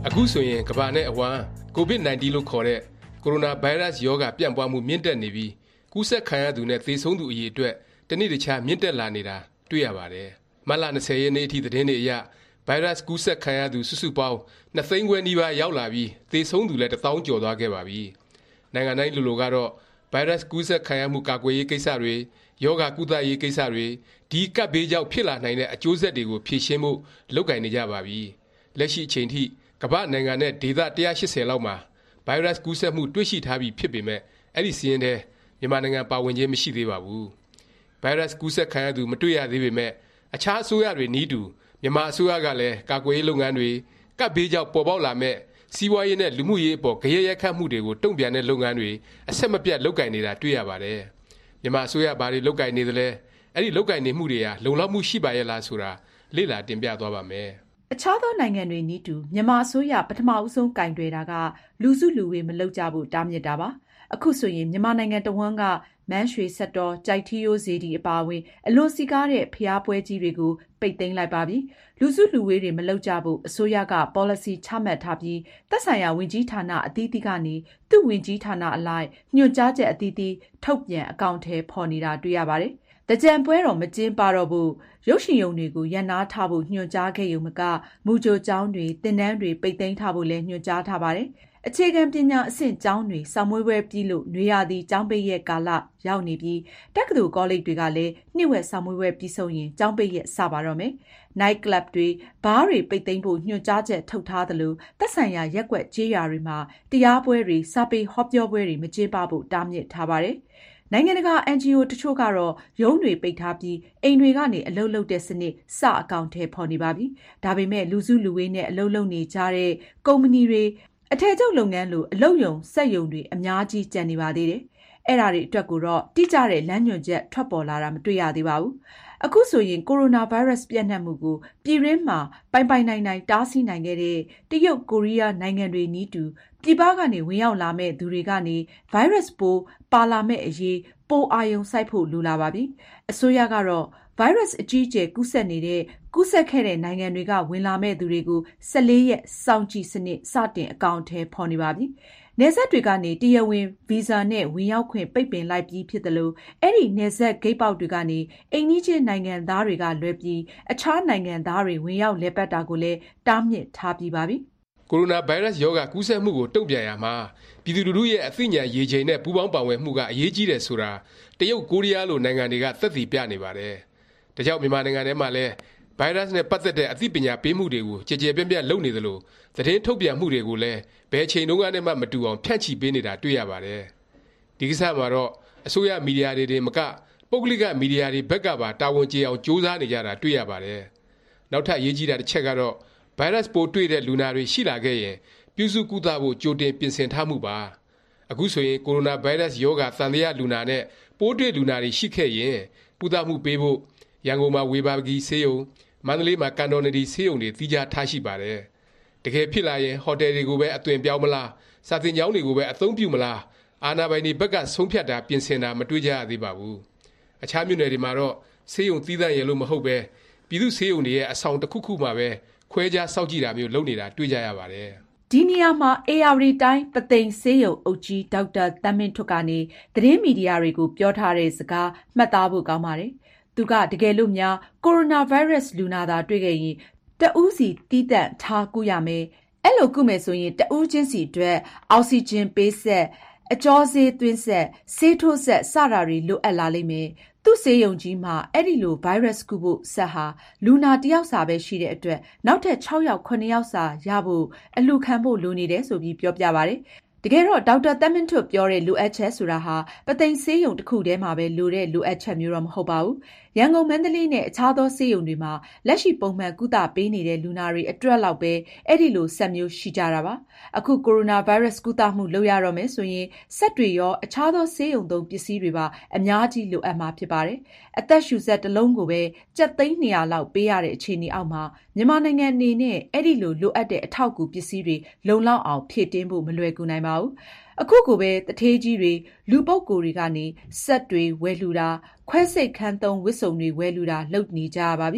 [SPEAKER 12] အခုဆိုရင်ကမ္ဘာနဲ့အဝန်း COVID-19 လို့ခေါ်တဲ့ကိုရိုနာဗိုင်းရပ်စ်ရောဂါပြန့်ပွားမှုမြင့်တက်နေပြီးကူးစက်ခံရသူနဲ့သေဆုံးသူအရေအတွက်တနေ့တခြားမြင့်တက်လာနေတာတွေ့ရပါတယ်။မတ်လ 20 ရက်နေ့အထိသတင်းတွေအရဗိုင်းရပ်စ်ကူးစက်ခံရသူစုစုပေါင်း2 သိန်းခွဲနီးပါးရောက်လာပြီးသေဆုံးသူလည်း1000ကျော်သွားခဲ့ပါပြီ။နိုင်ငံတိုင်းလူလိုကတော့ဗိုင်းရပ်စ်ကူးစက်ခံရမှုကာကွယ်ရေးကိစ္စတွေယောဂကုသရေးကိစ္စတွေဒီကပ်ဘေးကြောင့်ဖြစ်လာနိုင်တဲ့အကျိုးဆက်တွေကိုဖြေရှင်းဖို့လုပ်ကိုင်နေကြပါပြီ။လက်ရှိအချိန်ထိကမ္ဘာနိုင်ငံနဲ့ဒေသ180လောက်မှာဗိုင်းရပ်စ်ကူးစက်မှုတွေ့ရှိထားပြီးဖြစ်ပေမဲ့အဲ့ဒီစီးရင်တဲ့မြန်မာနိုင်ငံပါဝင်ခြင်းမရှိသေးပါဘူး။ဗိုင်းရပ်စ်ကူးစက်ခံရသူမတွေ့ရသေးပေမဲ့အခြားအစိုးရတွေနည်းတူမြန်မာအစိုးရကလည်းကာကွယ်ရေးလုပ်ငန်းတွေကပ်ဘေးကြောင့်ပေါ်ပေါက်လာမဲ့စီးပွားရေးနဲ့လူမှုရေးအပေါ်ကြရရက်ခတ်မှုတွေကိုတုံ့ပြန်တဲ့လုပ်ငန်းတွေအဆက်မပြတ်လုပ်ကိုင်နေတာတွေ့ရပါတယ်။မြန်မာအစိုးရဘာတွေလုပ်ကိုင်နေသလဲအဲ့ဒီလုပ်ကိုင်နေမှုတွေဟာလုံလောက်မှုရှိပါရဲ့လားဆိုတာလေ့လာတင်ပြသွားပါမယ်
[SPEAKER 3] ။အခြားသောနိုင်ငံတွေနည်းတူမြန်မာအစိုးရပထမဦးဆုံးကင်တွယ်တာကလူစုလူဝေးမလုပ်ကြဖို့တားမြစ်တာပါ။အခုဆိုရင်မြန်မာနိုင်ငံတဝန်းကမန်းရွှေဆက်တော်ကြိုက်ထီယိုးစေတီအပါအဝင်အလွန်စီကားတဲ့ဖျားပွဲကြီးတွေကိုပိတ်သိမ်းလိုက်ပါပြီ။လူစုလူဝေးတွေမလုပ်ကြဖို့အစိုးရက policy ချမှတ်ထားပြီးသက်ဆိုင်ရာဝန်ကြီးဌာနအသီးသီးကနေသူ့ဝန်ကြီးဌာနအလိုက်ညွှန်ကြားချက်အသီးသီးထုတ်ပြန်အကောင့်ထဲပေါ်နေတာတွေ့ရပါတယ်။တကြံပွဲတော်မကျင်းပတော့ဘူးရုပ်ရှင်ရုံတွေကိုရန်နာထားဖို့ညွှန်ကြားခဲ့ရုံမကမူကြိုကျောင်းတွေသင်တန်းတွေပိတ်သိမ်းထားဖို့လည်းညွှန်ကြားထားပါတယ်။အခြေခံပညာအဆင့်ကျောင်းတွေစာမွေးပွဲပြီးလို့နွေရာသီကျောင်းပိတ်ရက်ကာလရောက်နေပြီးတက္ကသိုလ်ကောလိပ်တွေကလည်းနှစ်ဝက်စာမွေးပွဲပြီးဆုံးရင်ကျောင်းပိတ်ရက်စပါတော့မယ်။ Night Club တွေဘားတွေပိတ်သိမ်းဖို့ညွှန်ကြားချက်ထုတ်ထားသလိုသက်ဆိုင်ရာရက်ကွက်ကျေးရွာတွေမှာတရားပွဲတွေစာပေဟောပြောပွဲတွေမကျင်းပဖို့တားမြစ်ထားပါတယ်။နိုင်ငံတကာ NGO တချို့ကတော့ရုံးတွေပိတ်ထားပြီးအိမ်တွေကနေအလုပ်လုပ်တဲ့စနစ်စအကောင့်ထဲပေါ်နေပါပြီ။ဒါပေမဲ့လူစုလူဝေးနဲ့အလုပ်လုပ်နေကြတဲ့ကုမ္ပဏီတွေအထည်ချုပ်လုပ်ငန်းလိုအလုပ်ရုံစက်ရုံတွေအများကြီးကျန်နေပါသေးတယ်။အဲ့ဒါတွေအတွက်ကိုတော့တိကျတဲ့လမ်းညွှန်ချက်ထွက်ပေါ်လာတာမတွေ့ရသေးပါဘူး။အခုဆိုရင်ကိုရိုနာဗိုင်းရပ်စ်ပြန့်နှံ့မှုကိုပြည်တွင်းမှာပိုင်နိုင်တားဆီးနိုင်ခဲ့တဲ့တရုတ်ကိုရီးယားနိုင်ငံတွေနည်းတူပြည်ပကနေဝင်ရောက်လာမဲ့သူတွေကနေဗိုင်းရပ်စ်ပိုးပါလာမဲ့အရေးပိုအာရုံစိုက်ဖို့လိုလာပါပြီ။အစိုးရကတော့ဗိုင်းရပ်စ်အကြီးအကျယ်ကူးစက်ခဲ့တဲ့နိုင်ငံတွေကဝင်လာမဲ့သူတွေကို14ရက်စောင့်ကြည့်စနစ်စတင်အကောင့်ထဲပေါ်နေပါပြီ။နယ်စပ်တွေကနေတရားဝင်ဗီဇာနဲ့ဝင်ရောက်ခွင့်ပိတ်ပင်လိုက်ပြီးဖြစ်တယ်လို့အဲ့ဒီနယ်စပ်ဂိတ်ပေါက်တွေကနေအိမ်နီးချင်းနိုင်ငံသားတွေကလွဲပြီးအခြားနိုင်ငံသားတွေဝင်ရောက်လည်ပတ်တာကိုလည်းတားမြစ်ထားပြီးပါပြီ
[SPEAKER 12] ။ကိုရိုနာဗိုင်းရပ်စ်ရောဂါကူးစက်မှုကိုတုံ့ပြန်ရမှာပြည်သူလူထုရဲ့အသိဉာဏ်ရေချိန်နဲ့ပူးပေါင်းပါဝင်မှုကအရေးကြီးတယ်ဆိုတာတရုတ်ကိုရီးယားလိုနိုင်ငံတွေကသက်သေပြနေပါတယ်။ဒါကြောင့်မြန်မာနိုင်ငံထဲမှာလည်းဗိုင်းရပ်စ်နဲ့ပတ်သက်တဲ့အသိပညာပေးမှုတွေကိုကြည်ကြဲပြန့်ပြန့်လုပ်နေသလိုသတင်းထုတ်ပြန်မှုတွေကိုလည်းဘယ်ချိန်တုန်းကမှမတူအောင်ဖြန့်ချီပေးနေတာတွေ့ရပါတယ်။ဒီကိစ္စမှာတော့အစိုးရမီဒီယာတွေမကပုဂ္ဂလိကမီဒီယာတွေဘက်ကပါတာဝန်ကျေအောင်ကြိုးစားနေကြတာတွေ့ရပါတယ်။နောက်ထပ်အရေးကြီးတာတစ်ချက်ကတော့ဗိုင်းရပ်စ်ပိုးတွေ့တဲ့လူနာတွေရှိလာခဲ့ရင်ပြုစုကုသဖို့ကြိုတင်ပြင်ဆင်ထားမှုပါ။အခုဆိုရင်ကိုရိုနာဗိုင်းရပ်စ်ရောဂါသံသယလူနာနဲ့ပိုးတွေ့လူနာတွေရှိခဲ့ရင်ကုသမှုပေးဖို့ရန်ကုန်မှာဝေဘာဂီဆေးရုံမန္တလေးမှာကန်တော်နဒီဆေးရုံတွေသီးခြားထားရှိပါတယ်။တကယ်ဖြစ်လာရင်ဟိုတယ်တွေကိုပဲအသွင်ပြောင်းမလားစာသင်ကျောင်းတွေကိုပဲအသုံးပြုမလားအာဏာပိုင်တွေဘက်ကဆုံးဖြတ်တာပြင်ဆင်တာမတွေ့ကြရသေးပါဘူး။အခြားမြို့နယ်တွေမှာတော့ဆေးရုံသီးသန့်ရလို့မဟုတ်ပဲပြည်သူ့ဆေးရုံတွေရဲ့အဆောင်တစ်ခုခုမှာပဲခွဲခြားစောင့်ကြည့်တာမျိုးလုပ်နေတာတွေ့ကြရပါတယ်
[SPEAKER 3] ။ဒီနေရာမှာ AR တိုင်းပသိမ်ဆေးရုံအုပ်ကြီးဒေါက်တာတမ်းမင်းထွတ်ကနေသတင်းမီဒီယာတွေကိုပြောထားတဲ့စကားမှတ်သားဖို့ကောင်းပါတယ်။သူကတကယ်လို့များကိုရိုနာဗိုင်းရပ်စ်လူနာသာတွေ့ခဲ့ရင်တဦးစီတီးတန့်ထားကုရမယ်။အဲ့လိုကုမယ်ဆိုရင်တဦးချင်းစီအတွက်အောက်ဆီဂျင်ပေးဆက်အကြောဆေးသွင်းဆက်ဆေးထိုးဆက်စတာတွေလိုအပ်လာလိမ့်မယ်။သူ့ဆေးရုံကြီးမှာအဲ့ဒီလိုဗိုင်းရပ်စ်ကုဖို့ဆက်ဟာလူနာ1ယောက်စာပဲရှိတဲ့အတွက်နောက်ထပ်6ယောက်9ယောက်စာရဖို့အလှခံဖို့လိုနေတယ်ဆိုပြီးပြောပြပါတယ်။တကယ်တော့ဒေါက်တာတမ်းမင်းထွတ်ပြောတဲ့လိုအပ်ချက်ဆိုတာဟာပသိမ်ဆေးရုံတစ်ခုတည်းမှာပဲလိုတဲ့လိုအပ်ချက်မျိုးတော့မဟုတ်ပါဘူး။ရန်ကုန်မန္တလေးနဲ့အခြားသောဆေးရုံတွေမှာလက်ရှိပုံမှန်ကုသပေးနေတဲ့လူနာတွေအတွက်လောက်ပဲအဲ့ဒီလိုဆက်မျိုးရှိကြတာပါ။အခုကိုရိုနာဗိုင်းရပ်စ်ကုသမှုလုပ်ရတော့မယ်ဆိုရင်ဆက်တွေရောအခြားသောဆေးရုံသုံးပစ္စည်းတွေပါအများကြီးလိုအပ်မှာဖြစ်ပါတယ်။အသက်ရှူစက်တစ်လုံးကိုပဲကျပ်သိန်း200လောက်ပေးရတဲ့အခြေအနေအောက်မှာမြန်မာနိုင်ငံအနေနဲ့အဲ့ဒီလိုအပ်တဲ့အထောက်အကူပစ္စည်းတွေလုံလောက်အောင်ဖြည့်တင်းဖို့မလွယ်ကူနိုင်ပါဘူး။အခုကိုပဲတထေးကြီးတွေလူပုဂ္ဂိုလ်တွေကနေစက်တွေဝယ်လှူတာခွဲစိတ်ခန်းသုံးဝစ်စုံတွေဝယ်လှူတာလုပ်နေကြရပါပြီ။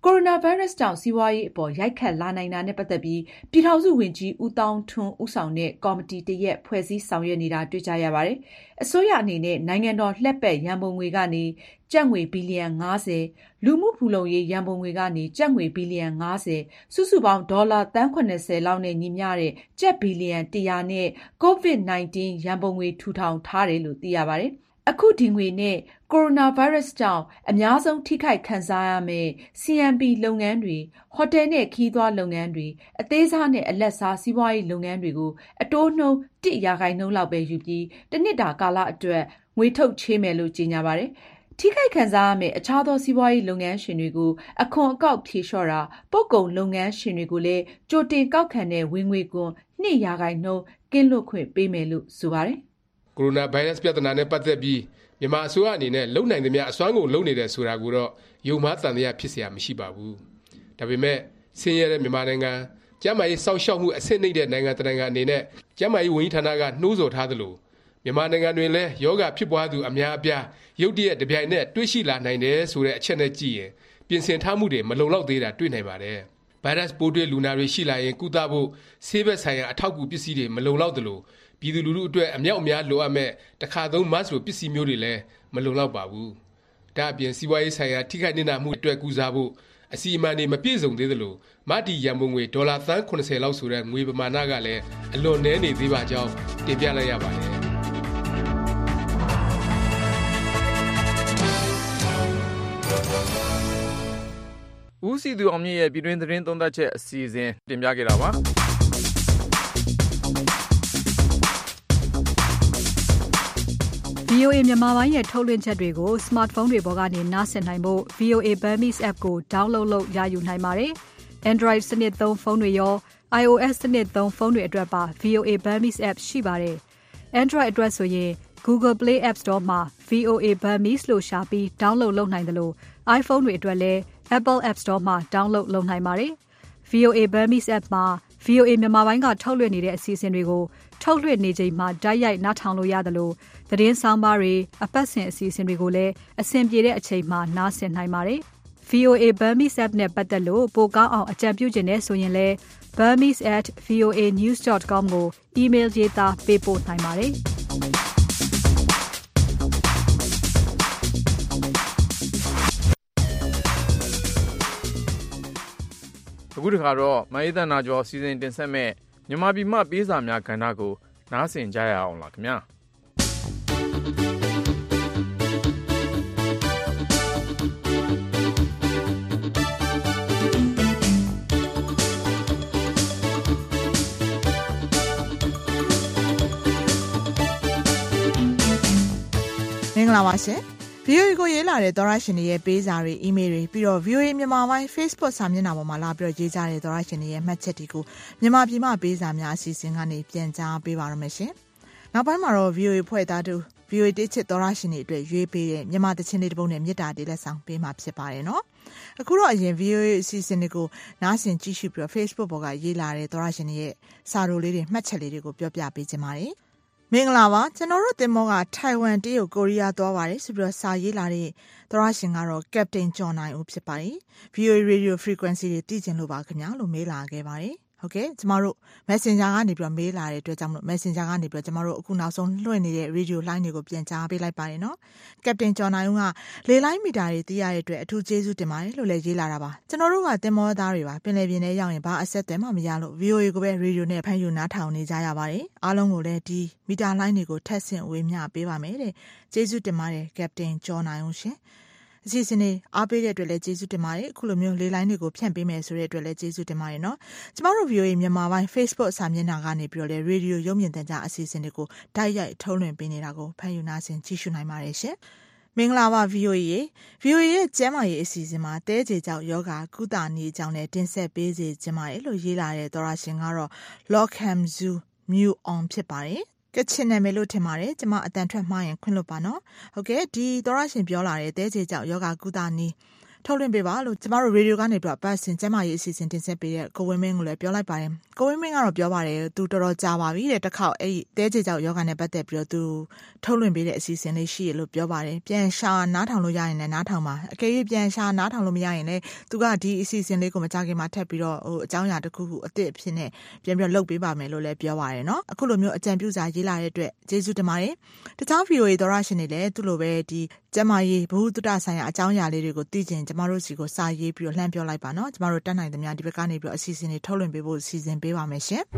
[SPEAKER 3] ကိုရိုနာဗိုင်းရပ်စ်ကြောင့်စီးပွားရေးအပေါ်ရိုက်ခတ်လာနိုင်တာနဲ့ပတ်သက်ပြီးပြည်ထောင်စုဝန်ကြီးဦးသောင်းထွန်းဦးဆောင်တဲ့ကော်မတီတစ်ရပ်ဖွဲ့စည်းဆောင်ရွက်နေတာတွေ့ကြရပါတယ်။အစိုးရအနေနဲ့နိုင်ငံတော်လှည့်ပတ်ရန်ပုံငွေကနေကျပ်ငွေဘီလီယံ50လူမှုဖူလုံရေးရန်ပုံငွေကနေကျပ်ငွေဘီလီယံ50စုစုပေါင်းဒေါ်လာသန်း80လောက်နဲ့ညီမျှတဲ့ကျပ်ဘီလီယံ100နဲ့ COVID-19 ရန်ပုံငွေထူထောင်ထားတယ်လို့သိရပါတယ်။အခုဒီငွေနဲ့ကိုရိုနာဗိုင်းရပ်စ်ကြောင့်အများဆုံးထိခိုက်ခံစားရမယ့် CMP လုပ်ငန်းတွေ၊ဟိုတယ်နဲ့ခရီးသွားလုပ်ငန်းတွေ၊အသေးစားနဲ့အလတ်စားစီးပွားရေးလုပ်ငန်းတွေကိုအတိုးနှုန်း 1% လောက်ပဲယူပြီးတစ်နှစ်တာကာလအတွက်ငွေထုတ်ချေးမယ်လို့ကြေညာပါတယ်။ထိခိုက်ခံစားရမယ့်အခြားသောစီးပွားရေးလုပ်ငန်းရှင်တွေကိုအခွန်အကောက်ဖြေလျှော့တာပို့ကုန်လုပ်ငန်းရှင်တွေကိုလည်းကြိုတင်ကောက်ခံတဲ့ဝင်ငွေခွန် 2% ကင်းလွတ်ခွင့်ပေးမယ်လို့ဆိုပါတယ်
[SPEAKER 12] ။ကိုရိုနာဗိုင်းရပ်စ်ပြဿနာနဲ့ပတ်သက်ပြီးမြန်မာအစိုးရအနေနဲ့လုံနိုင်သမျှအစွမ်းကုန်လုပ်နေတယ်ဆိုတာကိုတော့ယုံမှားတန်တရားဖြစ်เสียမရှိပါဘူး။ဒါပေမဲ့ဆင်းရဲတဲ့မြန်မာနိုင်ငံကျန်းမာရေးစောင့်ရှောက်မှုအဆင့်နှိမ့်တဲ့နိုင်ငံတစ်နိုင်ငံအနေနဲ့ကျန်းမာရေးဝန်ကြီးဌာနကနှိုးဆော်ထားသလိုမြန်မာနိုင်ငံတွင်လည်းယောဂဖြစ်ပွားသူအများအပြားရုတ်တရက်တပြိုင်နက်တွေ့ရှိလာနိုင်တယ်ဆိုတဲ့အချက်နဲ့ကြည့်ရင်ပြင်ဆင်ထားမှုတွေမလုံလောက်သေးတာတွေ့နိုင်ပါတယ်။ဗိုင်းရပ်စ်ပိုးတွေ့လူနာတွေရှိလာရင်ကုသဖို့ဆေးဘက်ဆိုင်ရာအထောက်အကူပစ္စည်းတွေမလုံလောက်သလိုပြည်သူလူထုအတွက်အမြောက်အများလိုအပ်မဲ့တစ်ခါသုံး mask လိုပစ္စည်းမျိုးတွေလည်းမလုံလောက်ပါဘူး။ဒါအပြင်စီးပွားရေးဆိုင်ရာထိခိုက်နစ်နာမှုအတွက်ကူစားဖို့အစီအမံတွေမပြည့်စုံသေးသလိုမတည်ရန်ပုံငွေဒေါ်လာသန်း80လောက်ဆိုတဲ့ငွေပမာဏကလည်းအလွန်နည်းနေသေးပါကြောင်းတင်ပြလိုက်ရပါတယ်။
[SPEAKER 2] ဦးစီသူအောင်မြင့်ရဲ့ပြည်တွင်းသတင်းသုံးသပ်ချက်အစီအစဉ်တင်ပြခဲ့တာပါ။
[SPEAKER 3] VOA မြန်မာပိုင်းရဲ့ထုတ်လွှင့်ချက်တွေကို smartphone တွေပေါ်ကနေနားဆင်နိုင်ဖို့ VOA Burmese app ကို download လုပ်ရယူနိုင်ပါတယ်။ Android စနစ်သုံးဖုန်းတွေရော iOS စနစ်သုံးဖုန်းတွေအတွက်ပါ VOA Burmese app ရှိပါတယ်။ Android အတွက်ဆိုရင် Google Play App Store မှာ VOA Burmese လို့ရှာပြီး download လုပ်နိုင်တယ်လို့ iPhone တွေအတွက်လည်း Apple App Store မှာ download လုပ်နိုင်ပါတယ်။ VOA Burmese app မှာ VOA မြန်မာပိုင်းကထုတ်လွှင့်နေတဲ့အစီအစဉ်တွေကိုထုတ်လွှင့်နေချိန်မှာတိုက်ရိုက်နားထောင်လို့ရတယ်လို့သတင်းဆောင်ပါတွေအပတ်စဉ်အစီအစဉ်တွေကိုလည်းအဆင်ပြေတဲ့အချိန်မှာနားဆင်နိုင်ပါတယ်။ VOA Burmese app နဲ့ပတ်သက်လို့ပိုကောင်းအောင်အကြံပြုချင်တဲ့ဆိုရင်လည်း burmese@voanews.com ကို email ရေးသားပေးပို့နိုင်ပါတယ်။
[SPEAKER 2] အခုတခါတော့မအေးသနာကျော်စီစဉ်တင်ဆက်မဲ့မြန်မာပြည်မှပေးစာများကဏ္ဍကိုနားဆင်ကြရအောင်လားခင်ဗျာ
[SPEAKER 13] မင်္ဂလာပါရှင် VOA ကိုရေးလာတဲ့သောရရှင်တွေရဲ့ပေးစာတွေ email တွေပြီးတော့ VOA မြန်မာပိုင်း Facebook စာမျက်နှာပေါ်မှာလာပြီးတော့ရေးကြတဲ့သောရရှင်တွေရဲ့မှတ်ချက်တွေကိုမြန်မာပြည်မှာပေးစာများအစီအစဉ်ကနေပြန်ကြားပေးပါရမရှင်။နောက်ပိုင်းမှာတော့ VOA ဖွဲ့သားတူ VOA တိချစ်သောရရှင်တွေအတွက်ရွေးပေးတဲ့မြန်မာတချင်းလေးတစ်ပုဒ်နဲ့မြစ်တာတေးလက်ဆောင်ပေးမှာဖြစ်ပါတယ်နော်။အခုတော့အရင် VOA အစီအစဉ်တွေကိုနားဆင်ကြည့်ရှုပြီးတော့ Facebook ပေါ်ကရေးလာတဲ့သောရရှင်တွေရဲ့စာရိုလေးတွေမှတ်ချက်လေးတွေကိုပြောပြပေးခြင်းပါတယ်။မင်္ဂလာပါကျွန်တော်တို့တင်မောကထိုင်ဝမ်တရုတ်ကိုရီးယားသွားပါတယ်ဆိုပြီးတော့စာရေးလာတဲ့သောရရှင်ကတော့ Captain John နိုင်ဦးဖြစ်ပါတယ် VOA Radio Frequency တွေတည်ကျင်လို့ပါခင်ဗျာလို့မေးလာခဲ့ပါတယ်ဟုတ်ကဲ့ကျမတို့ Messenger ကနေပြီးတော့မေးလာတဲ့အတွက်ကြောင့်မလို့ Messenger ကနေပြီးတော့ကျမတို့အခုနောက်ဆုံးလွှင့်နေတဲ့ Radio Line တွေကိုပြန်ကြားပေးလိုက်ပါတယ်နော် Captain John နိုင်ဦးကလေလိုင်းမီတာတွေသိရတဲ့အတွက်အထူးကျေးဇူးတင်ပါတယ်လို့လည်းရေးလာတာပါကျွန်တော်တို့ကတင်မောသားတွေပါပင်လယ်ပြင်ထဲရောက်ရင်ဘာအဆက်အသွယ်မှမရလို့ VOA ကိုပဲ Radio နဲ့ဖမ်းယူနားထောင်နေကြရပါတယ်အားလုံးကိုလည်းဒီမီတာလိုင်းတွေကိုထပ်ဆင့်ဝေမျှပေးပါမယ်တဲ့ကျေးဇူးတင်ပါတယ် Captain John နိုင်ဦးရှင်အစီအစဉ်တွေအားပေးတဲ့အတွက်လည်းကျေးဇူးတင်ပါတယ်အခုလိုမျိုးလေးလိုင်းတွေကိုဖြန့်ပေးမယ်ဆိုတဲ့အတွက်လည်းကျေးဇူးတင်ပါတယ်နော်ကျမတို့ VOA မြန်မာပိုင်း Facebook စာမျက်နှာကနေပြီးတော့လည်း Radio ရုပ်မြင်သံကြားအစီအစဉ်တွေကိုတိုက်ရိုက်ထုတ်လွှင့်ပေးနေတာကိုဖန်ယူနာဆင်ကြည့်ရှုနိုင်ပါတယ်ရှင်မင်္ဂလာပါ VOA ရဲ့ကျမ်းမာရေးအစီအစဉ်မှာတဲကြေကြောင့်ယောဂကုသနေကြောင်းနဲ့တင်ဆက်ပေးစေချင်ပါတယ်လို့ရေးလာတဲ့သောရရှင်ကတော့ Lockham Zoo Mew On ဖြစ်ပါတယ်ကချင်နာမည်လို့ထင်ပါတယ်ကျမအတန်ထွက်မှားရင်ခွင့်လွတ်ပါနော်ဟုတ်ကဲ့ဒီသောရရှင်ပြောလာတဲ့တဲကြေကြောင့်ယောဂကုသနီထုတ်လွှင့်ပေးပါလို့ကျမတို့ရေဒီယိုကနေပြီးတော့ပတ်စင်ကျမရေးအစီအစဉ်တင်ဆက်ပေးတဲ့ကိုဝင်းမင်းကိုလည်းပြောလိုက်ပါတယ်ကိုဝင်းမင်းကတော့ပြောပါတယ်သူတော်တော်ကြာပါပြီတဲ့တစ်ခေါက်အဲ့ဒီတဲကြေကြောက်ယောဂနဲ့ပတ်သက်ပြီးတော့သူထုတ်လွှင့်ပေးတဲ့အစီအစဉ်လေးရှိရလို့ပြောပါတယ်ပြန်ရှာနားထောင်လို့ရရင်လည်းနားထောင်ပါအကယ်၍ပြန်ရှာနားထောင်လို့မရရင်လည်းသူကဒီအစီအစဉ်လေးကိုမကြခင်မှာထပ်ပြီးတော့အကြောင်းအရာတစ်ခုခုအသစ်အဖြစ်နဲ့ပြန်ပြီးတော့လုပ်ပေးပါမယ်လို့လည်းပြောပါတယ်နော်အခုလိုမျိုးအကြံပြုစာရေးလာတဲ့အတွက်ကျေးဇူးတင်ပါတယ်တခြား VOA သောရရှင်တွေလည်းသူ့လိုပဲဒီကျမရေးဘ ഹു တုတဆိုင်ရာအကြောင်းအရာလေးတွေကိုသိချင်ကျမတို့စီကိုစာရေးပြီးတော့လှမ်းပြောလိုက်ပါနော်ကျမတို့တက်နိုင်သမျှဒီဘက်ကနေပြီးတော့အစီအစဉ်တွေထုတ်လွှင့်ပေးဖို့စီစဉ်ပေးပါမယ်ရှင်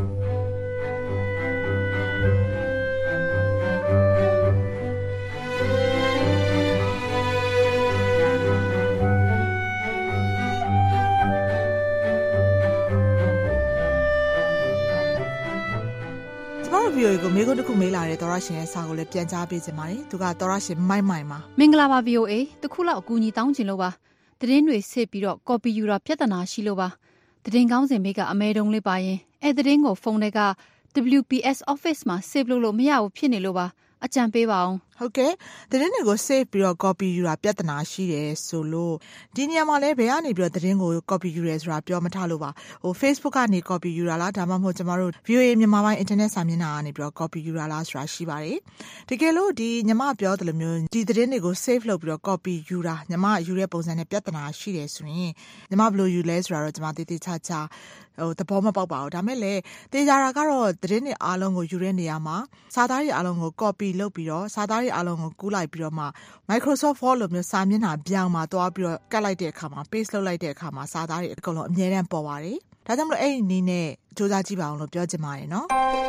[SPEAKER 13] VOA ကိုမိကုန်းတစ်ခုမေးလာတဲ့သောရရှင်ရဲ့စာကိုလည်းပြန်ကြားပေးချင်ပါတယ်သူကသောရရှင်မိုင်းပါ
[SPEAKER 14] မင်္ဂလာပါ VOA တခုလောက်အကူအညီတောင်းချင်လို့ပါသတင်းတွေစစ်ပြီးတော့ copy ယူတာပြဿနာရှိလို့ပါသတင်းကောင်းစဉ်မိကအမဲတုံးလေးပါရင်အဲ့သတင်းကိုဖုန်းထဲက WPS office မှာ save လုပ်လို့မရဘူးဖြစ်နေလို့ပါအကြံပေးပါအောင်
[SPEAKER 13] ဟုတ်ကဲ့သတင်းတွေကို save ပြီးတော့ copy ယူတာပြဿနာရှိတယ်ဆိုလို့ဒီနေရာမှာလည်းဘယ်ကနေပြီးတော့သတင်းကို copy ယူရဲဆိုတာပြောမထားလို့ပါFacebook ကနေ copy ယူတာလားဒါမှမဟုတ်ကျမတို့ VOA မြန်မာပိုင်း internet စာမျက်နှာကနေပြီးတော့ copy ယူတာလားဆိုတာရှိပါတယ်တကယ်လို့ဒီညီမပြောတယ်လို့မျိုးဒီသတင်းတွေကို save လုပ်ပြီးတော့ copy ယူတာညီမယူတဲ့ပုံစံနဲ့ပြဿနာရှိတယ်ဆိုရင်ညီမဘယ်လိုယူလဲဆိုတာတော့ကျမတေးသေးချာချာသဘောမပေါက်ပါဘူးဒါမဲ့လေတေးကြတာကတော့သတင်းတွေအားလုံးကိုယူတဲ့နေရာမှာစာသားတွေအားလုံးကို copy လုပ်ပြီးတော့စာသားတွေအားလုံးကိုကူးလိုက်ပြီးတော့မှ Microsoft Word လိုမျိုးစာမျက်နှာပြောင်းမှာတွားပြီးတော့ကတ်လိုက်တဲ့အခါမှာ paste လုပ်လိုက်တဲ့အခါမှာစာသားတွေအကုန်လုံးအမြဲတမ်းပေါ်ပါတယ်ဒါကြောင့်မလို့အဲ့ဒီနည်းနဲ့စူးစမ်းကြည့်ပါအောင်လို့ပြောချင်ပါတယ်နော်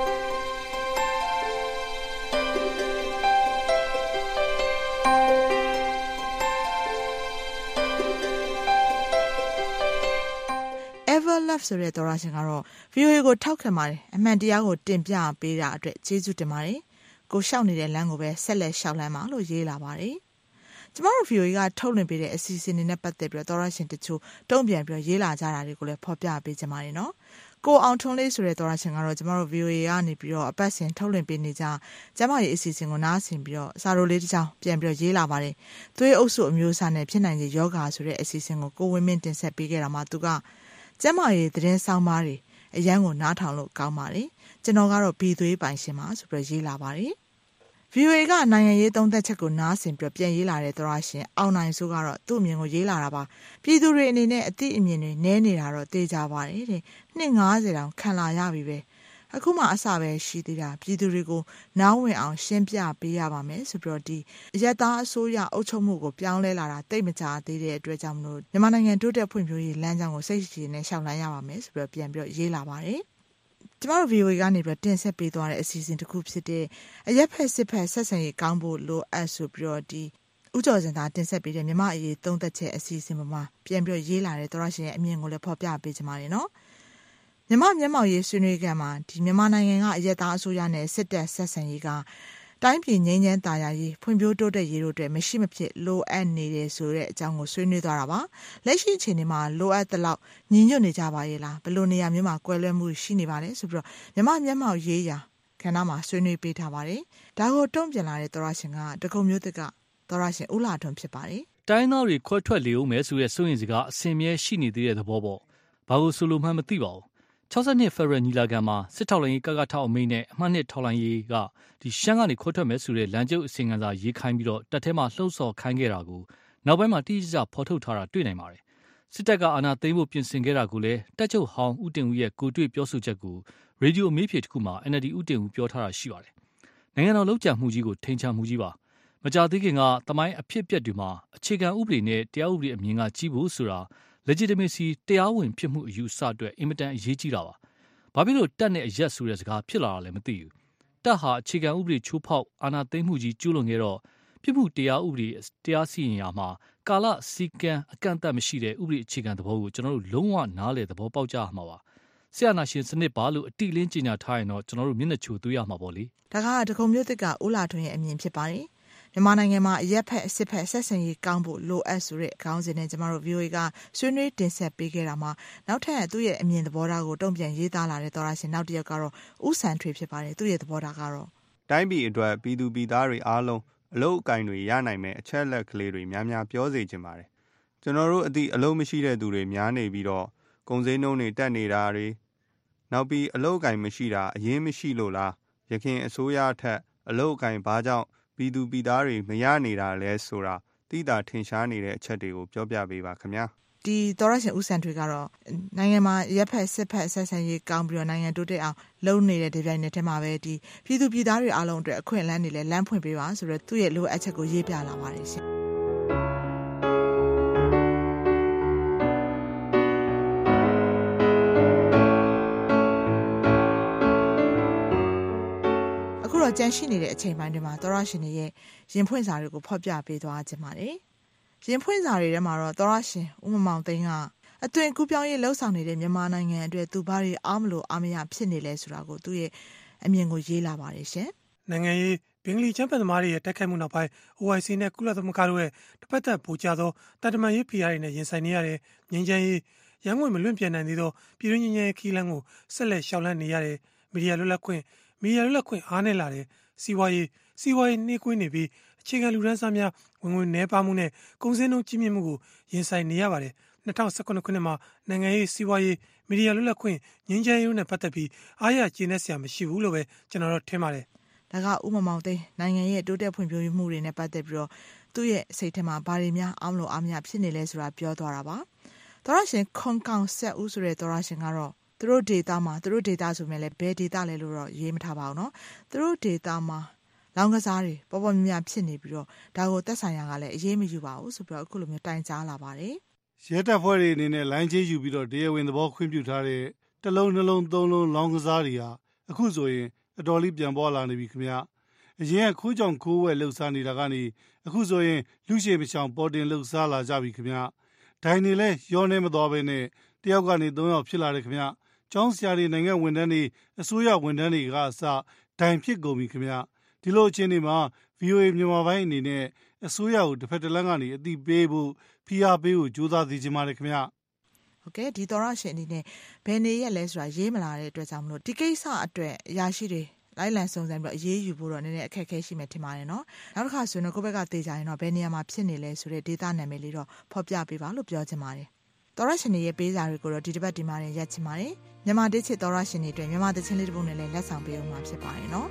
[SPEAKER 13] Love ဆိုတဲ့သောရရှင်ကတော့ VOA ကိုထောက်ခံပါတယ်အမှန်တရားကိုတင်ပြပေးတာအတွက်ကျေးဇူးတင်ပါတယ်ကိုရှောက်နေတဲ့လမ်းကိုပဲဆက်လက်ရှောက်လမ်းပါလို့ရေးလာပါတယ်ကျမတို့ VOA ကထုတ်လွှင့်ပေးတဲ့အစီအစဉ်တွေနဲ့ပတ်သက်ပြီးတော့သောရရှင်တချို့တုံ့ပြန်ပြီးရေးလာကြတာတွေကိုလည်းဖော်ပြပေးကြပါတယ်နော်ကိုအောင်ထွန်းလေးဆိုတဲ့သောရရှင်ကတော့ကျမတို့ VOA ကနေပြီးတော့အပတ်စဉ်ထုတ်လွှင့်ပေးနေကြကျမရဲ့အစီအစဉ်ကိုနားဆင်ပြီးတော့စာရိုလေးတစ်ချောင်းပြန်ပြီးရေးလာပါတယ်သွေးအုပ်စုအမျိုးအစားနဲ့ဖြစ်နိုင်တဲ့ယောဂါဆိုတဲ့အစီအစဉ်ကိုကိုဝင်းမင်းတင်ဆက်ပေးခဲ့တာမှာသူကကျမရဲ့သတင်းဆောင်ပါတွေအရန်ကိုနားထောင်လို့ကောင်းပါတယ်ကျွန်တော်ကတော့ဘီသွေးပိုင်ရှင်ပါဆိုပြီးရေးလာပါတယ် VOA ကနိုင်ငံရေးသုံးသက်ချက်ကိုနားဆင်ပြီးပြန်ရေးလာတဲ့သောရရှင်အောင်နိုင်စုကတော့သူ့အမြင်ကိုရေးလာတာပါပြည်သူတွေအနေနဲ့အသိအမြင်တွေနည်းနေတာတော့သိကြပါတယ်တဲ့နှစ်90တောင်ခံလာရပြီပဲအခုမှအစပဲရှိသေးတာပြည်သူတွေကိုနားဝင်အောင်ရှင်းပြပေးရပါမယ်ဆိုပြီးတော့ဒီအရက်သားအစိုးရအုပ်ချုပ်မှုကိုပြောင်းလဲလာတာတိတ်မကြသေးတဲ့အတွက်ကြောင့်မလို့မြန်မာနိုင်ငံတိုးတက်ဖွံ့ဖြိုးရေးလမ်းကြောင်းကိုစိတ်ရှိနဲ့ရှောက်လန်းရပါမယ်ဆိုပြီးတော့ပြန်ပြီးတော့ရေးလာပါတယ်ကျမတို့ VOA ကနေပြီးတော့တင်ဆက်ပေးသွားတဲ့အစီအစဉ်တစ်ခုဖြစ်တဲ့အရက်ဖက်စစ်ဖက်ဆက်ဆံရေးကောင်းဖို့လိုအပ်ဆိုပြီးတော့ဒီဥကျော်စင်သာတင်ဆက်ပေးတဲ့မြမအရေးသုံးသက်ချက်အစီအစဉ်မှာပြန်ပြီးတော့ရေးလာတဲ့သောရရှင်ရဲ့အမြင်ကိုလည်းဖော်ပြပေးကြပါမယ်နော်မြန်မာမျက်မှောက်ရေးဆွေးနွေးကြမှာဒီမြန်မာနိုင်ငံကအရက်သားအစိုးရနဲ့စစ်တပ်ဆက်ဆံရေးကတိုင်းပြည်ငြိမ်းချမ်းသာယာရေးဖွံ့ဖြိုးတိုးတက်ရေးတို့အတွက်မရှိမဖြစ်လိုအပ်နေတယ်ဆိုတဲ့အကြောင်းကိုဆွေးနွေးသွားတာပါလက်ရှိအခြေအနေမှာလိုအပ်တဲ့လောက်ညီညွတ်နေကြပါရဲ့လားဘယ်လိုနေရာမျိုးမှာကွဲလွဲမှုရှိနေပါလဲဆိုပြီးတော့မြန်မာမျက်မှောက်ရေးရာခန္ဓာမှာဆွေးနွေးပေးထားပါတယ်ဒါကိုတုံ့ပြန်လာတဲ့သောရရှင်ကတကုံမျိုးသစ်ကသောရရှင်ဦးလာထွန်းဖြစ်ပါတယ်
[SPEAKER 5] တိုင်းသားတွေခွဲထွက်လေဦးမယ်ဆိုတဲ့စိုးရင်စကားအစင်မြဲရှိနေသေးတဲ့သဘောပေါ့ဘာလို့ဆိုလိုမှမသိပါဘူး62 Federal ညီလာခံမှာစစ်ထောက်လိုင်းရေးကကထောက်အမိန့်နဲ့အမှတ်နှစ်ထောက်လိုင်းရေးကဒီရှမ်းကနေခွဲထွက်မယ်ဆိုတဲ့လမ်းကျုပ်အစီအခံစာရေးခိုင်းပြီးတော့တပ်ထဲမှာလှုံ့ဆော်ခိုင်းခဲ့တာကိုနောက်ပိုင်းမှာတိကျကျဖော်ထုတ်ထားတာတွေ့နိုင်ပါတယ်စစ်တပ်ကအာဏာသိမ်းဖို့ပြင်ဆင်ခဲ့တာကိုလည်းတပ်ချုပ်ဟောင်းဦးတင်ဦးရဲ့ကိုတွေ့ပြောဆိုချက်ကိုရေဒီယိုမေးဖြေတစ်ခုမှာ NLD ဦးတင်ဦးပြောထားတာရှိပါတယ်နိုင်ငံတော်လုံခြုံမှုကြီးကိုထိန်ချမှုကြီးပါမကြာသေးခင်ကသမိုင်းအဖြစ်အပျက်တွေမှာအခြေခံဥပဒေနဲ့တရားဥပဒေအမြင်ကကြီးဖို့ဆိုတာ legitimacy တရားဝင်ဖြစ်မှုအယူအဆအတွက်အင်မတန်အရေးကြီးတာပါဘာဖြစ်လို့တပ်နဲ့အရက်ဆိုတဲ့စကားဖြစ်လာတာလဲမသိဘူးတပ်ဟာအခြေခံဥပဒေချိုးဖောက်အာဏာသိမ်းမှုကြီးကျူးလွန်ခဲ့တော့ပြစ်မှုတရားဥပဒေတရားစီရင်ရာမှာကာလစီကံအကန့်အသတ်မရှိတဲ့ဥပဒေအခြေခံသဘောကိုကျွန်တော်တို့လုံးဝနားလည်သဘောပေါက်ကြမှာပါဆရာနာရှင်စနစ်ပါလို့အတိလင်းကြေညာထားရင်တော့ကျွန်တော်တို့မျက်နှာချိုသွေးရမှာပေါ့လေ
[SPEAKER 13] ဒါကတကုံမျိုးသစ်ကဦးလာထွန်းရဲ့အမြင်ဖြစ်ပါတယ်မြန်မာနိုင်ငံမှာအရက်ဖက်စစ်ဖက်ဆက်ဆံရေးကောင်းဖို့လိုအပ်ဆိုတဲ့ခေါင်းစဉ်နဲ့ကျမတို့ VOA ကဆွေးနွေးတင်ဆက်ပေးခဲ့တာမှာနောက်ထပ်သူ့ရဲ့အမြင်သဘောထားကိုတုံ့ပြန်ရေးသားလာတဲ့သောရရှင်နောက်တစ်ယောက်ကတော့ဦးစံထွေဖြစ်ပါတယ်သူ့ရဲ့သဘောထားကတော့
[SPEAKER 15] တိုင်းပြည်အတွက်ပြည်သူပြည်သားတွေအားလုံးအလုပ်အကင်တွေရနိုင်မဲ့အချက်အလက်ကလေးတွေများများပြောစေချင်ပါတယ်ကျွန်တော်တို့အသည့်အလုံးမရှိတဲ့သူတွေများနေပြီးတော့ကုန်စည်နှုန်းတွေတက်နေတာတွေနောက်ပြီးအလုပ်အကင်မရှိတာအရင်မရှိလို့လားရခင်အစိုးရထက်အလုပ်အကင်ဘာကြောင့်ပြည်သူပြည်သားတွေမရနေတာလဲဆိုတာသိတာထင်ရှားနေတဲ့အချက်တွေကိုပြောပြပေးပါခင်ဗျာ
[SPEAKER 13] ဒီသောရရှင်ဦးစံထွေကတော့နိုင်ငံမှာရက်ဖက်စစ်ဖက်ဆက်ဆံရေးကောင်းပြီးတော့နိုင်ငံတိုးတက်အောင်လုပ်နေတဲ့ဒီပြိုင်နယ်ထဲမှာပဲဒီပြည်သူပြည်သားတွေအားလုံးအတွက်အခွင့်အလမ်းတွေလည်းလမ်းဖွင့်ပေးပါဆိုတော့သူ့ရဲ့လိုအပ်ချက်ကိုရေးပြလာပါတယ်ရှင်အခုတော့ကြန့်ရှိနေတဲ့အချိန်ပိုင်းတွေမှာသောရရှင်တွေရဲ့ရင်ဖွင့်စာတွေကိုဖော်ပြပေးသွားခြင်းပါတယ်ရင်ဖွင့်စာတွေထဲမှာတော့သောရရှင်ဦးမမောင်သိန်းကအသွင်ကူးပြောင်းရေးလှုပ်ဆောင်နေတဲ့မြန်မာနိုင်ငံအတွက်သူဘာတွေအားမလို့အားမရဖြစ်နေလဲဆိုတာကိုသူ့ရဲ့အမြင်ကိုရေးလာပါတယ်ရှင်
[SPEAKER 16] ။နိုင်ငံရေးဘင်္ဂလီချမ်းပန်သမားတွေရဲ့တိုက်ခိုက်မှုနောက်ပိုင်း OIC နဲ့ကုလသမဂ္ဂတို့ရဲ့တစ်ပတ်သက်ပိုကြသောတာတမန်ရေးဖိအားတွေနဲ့ရင်ဆိုင်နေရတဲ့ငြိမ်းချမ်းရေးရန်ကုန်မလွင့်ပြန်နိုင်သေးသောပြည်တွင်းငြိမ်းချမ်းရေးခီးလန်းကိုဆက်လက်ရှောက်လန်းနေရတဲ့မီဒီယာလွတ်လပ်ခွင့်အားနည်းလာတဲ့စီးပွားရေးနှေးကွေးနေပြီးအခြေခံလူတန်းစားများဝင်ငွေနည်းပါးမှုနဲ့ကုန်စည်နှုန်းကြီးမြင့်မှုကိုရင်ဆိုင်နေရပါတယ်2019ခုနှစ်မှာနိုင်ငံရေးစီးပွားရေးမီဒီယာလွတ်လပ်ခွင့်ငြိမ်းချမ်းရေးနဲ့ပတ်သက်ပြီးအားရကျေနပ်စရာမရှိဘူးလို့ပဲကျွန်တော်တို့ထင်ပါတယ်
[SPEAKER 13] ဒါကဥမမောင်သိန်းနိုင်ငံရဲ့တိုးတက်ဖွံ့ဖြိုးမှုတွေနဲ့ပတ်သက်ပြီးတော့သူ့ရဲ့စိတ်ထဲမှာဘာတွေများအားမလို့အားမရဖြစ်နေလဲဆိုတာပြောသွားတာပါသောရရှင်ခွန်ကောင်ဆက်ဦးဆိုတဲ့သောရရှင်ကတော့သူတို့ဒေတာမှာသူတို့ဒေတာဆိုမြဲလဲဘယ်ဒေတာလဲလို့တော့ရေးမထားပါဘူးเนาะသူတို့ဒေတာမှာလောင်ကစားတွေပေါ်ပေါ်မြင်မြင်ဖြစ်နေပြီးတော့ဒါကိုသက်ဆိုင်ရာကလည်းအရေးမယူပါဘူးဆိုပြီးတော့အခုလိုမျိုးတိုင်ကြားလာပါတယ်
[SPEAKER 17] ရဲတပ်ဖွဲ့တွေအနေနဲ့လိုင်းချေးယူပြီးတော့တရားဝင်သဘောခွင့်ပြုထားတဲ့တစ်လုံးနှလုံးသုံးလုံးလောင်ကစားတွေဟာအခုဆိုရင်အတော်လေးပြန်ပေါ်လာနေပြီခင်ဗျအရင်ကခိုးကြောင်ခိုးဝဲလှုပ်ရှားနေတာကနေအခုဆိုရင်လူရှိမချောင်ပေါ်တင်လှုပ်ရှားလာကြပြီခင်ဗျဒိုင်နေလဲရောနေမသွားဘဲနဲ့တယောက်ကနေ3ယောက်ဖြစ်လာတယ်ခင်ဗျကျောင်းဆရာတွေနိုင်ငံဝန်ထမ်းတွေအစိုးရဝန်ထမ်းတွေကအစဒိုင်ဖြစ်ကုန်ပြီခင်ဗျဒီလိုအခြေအနေမှာ VOA မြန်မာပိုင်းအနေနဲ့အစိုးရကိုတစ်ဖက်တစ်လမ်းကနေအသိပေးဖို့ဖိအားပေးဖို့ကြိုးစားသိချင်ပါတယ်ခင်ဗျ
[SPEAKER 13] ဟုတ်ကဲ့ဒီသောရရှင်အနေနဲ့ဘယ်နေရက်လဲဆိုတာရေးမလာတဲ့အတွက်ကြောင့်မလို့ဒီကိစ္စအတွက်အရာရှိတွေလိုက်လံစုံစမ်းပြီးအရေးယူဖို့တော့နည်းနည်းအခက်အခဲရှိမယ်ထင်ပါတယ်နော်နောက်တစ်ခါဆိုရင်တော့ကိုယ့်ဘက်ကတေးကြရင်တော့ဘယ်နေရာမှာဖြစ်နေလဲဆိုတဲ့ဒေတာနာမည်လေးတော့ဖော်ပြပေးပါလို့ပြောချင်ပါတယ်သောရရှင်တွေရဲ့ပေးစာတွေကိုတော့ဒီတစ်ပတ်ဒီမှာရက်ချင်ပါတယ်မြန်မာဒေးချစ်သောရရှင်တွေအတွက်မြန်မာသချင်းလေးတစ်ပုဒ်နဲ့လည်းလက်ဆောင်ပေးအောင်မှာဖြစ်ပါတယ်နော်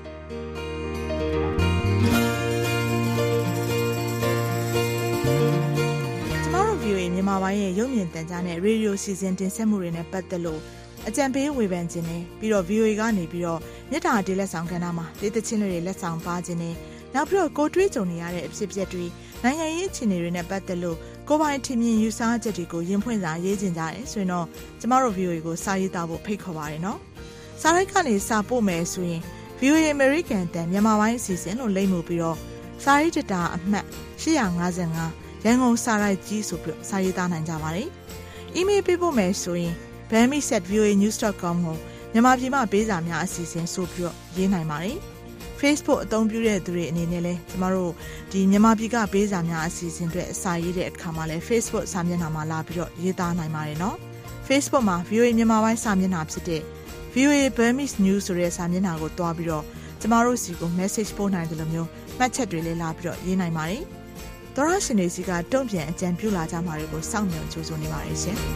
[SPEAKER 13] VOA မြန်မာပိုင်းရဲ့ရုပ်မြင်သံကြားနဲ့ရေဒီယိုစီစဉ်တင်ဆက်မှုတွေနဲ့ပတ်သက်လို့အကြံပေးဝေဖန်ခြင်းနဲ့ပြီးတော့ VOA ကနေပြီးတော့မြစ်တာဒေးလက်ဆောင်ကဏ္ဍမှာဒေသချင်းတွေလက်ဆောင်ပါခြင်းနဲ့နောက်ပြီးတော့ကိုတွေးကြုံနေရတဲ့အဖြစ်အပျက်တွေနိုင်ငံရေးအခြေအနေတွေနဲ့ပတ်သက်လို့ကိုပိုင်ထင်မြင်ယူဆချက်တွေကိုရင်ဖွင့်စာရေးခြင်းကြတယ်ဆိုရင်တော့ကျမတို့ VOA ကိုစာရေးသားဖို့ဖိတ်ခေါ်ပါတယ်နော်စာရိုက်ကနေစာပို့မယ်ဆိုရင် VOA American တန်မြန်မာပိုင်းအစီအစဉ်လို့လိမ့်မှုပြီးတော့စာရေးတာအမှတ်855ရန်ကုန်စာရိုက်ကြီးဆိုပြီးစာရေးသားနိုင်ကြပါတယ်။ email ပေးဖို့မယ်ဆိုရင် bami@voanews.com ကိုမြန်မာပြည်မှာပေးစာများအစီအစဉ်ဆိုပြီးရေးနိုင်ပါတယ်။ Facebook အသုံးပြုတဲ့သူတွေအနေနဲ့လည်းကျမတို့ဒီမြန်မာပြည်ကပေးစာများအစီအစဉ်တွေအစာရေးတဲ့အခါမှာလည်း Facebook စာမျက်နှာမှာလာပြီးတော့ရေးသားနိုင်ပါတယ်နော်။ Facebook မှာ VOA မြန်မာပိုင်းစာမျက်နှာဖြစ်တဲ့ VOA Burmese News ဆိုတဲ့စာမျက်နှာကိုတွားပြီးတော့ကျမတို့စီကို message ပို့နိုင်တယ်လို့မျိုးမှတ်ချက်တွေလည်းလာပြီးတော့ရေးနိုင်ပါတယ်။သောရရှင်တွေစီကတုံ့ပြန်အကြံပြုလာကြမှာတွေကိုစောင့်မျှော်ကြိုးစားနေပါတယ်ရှင်။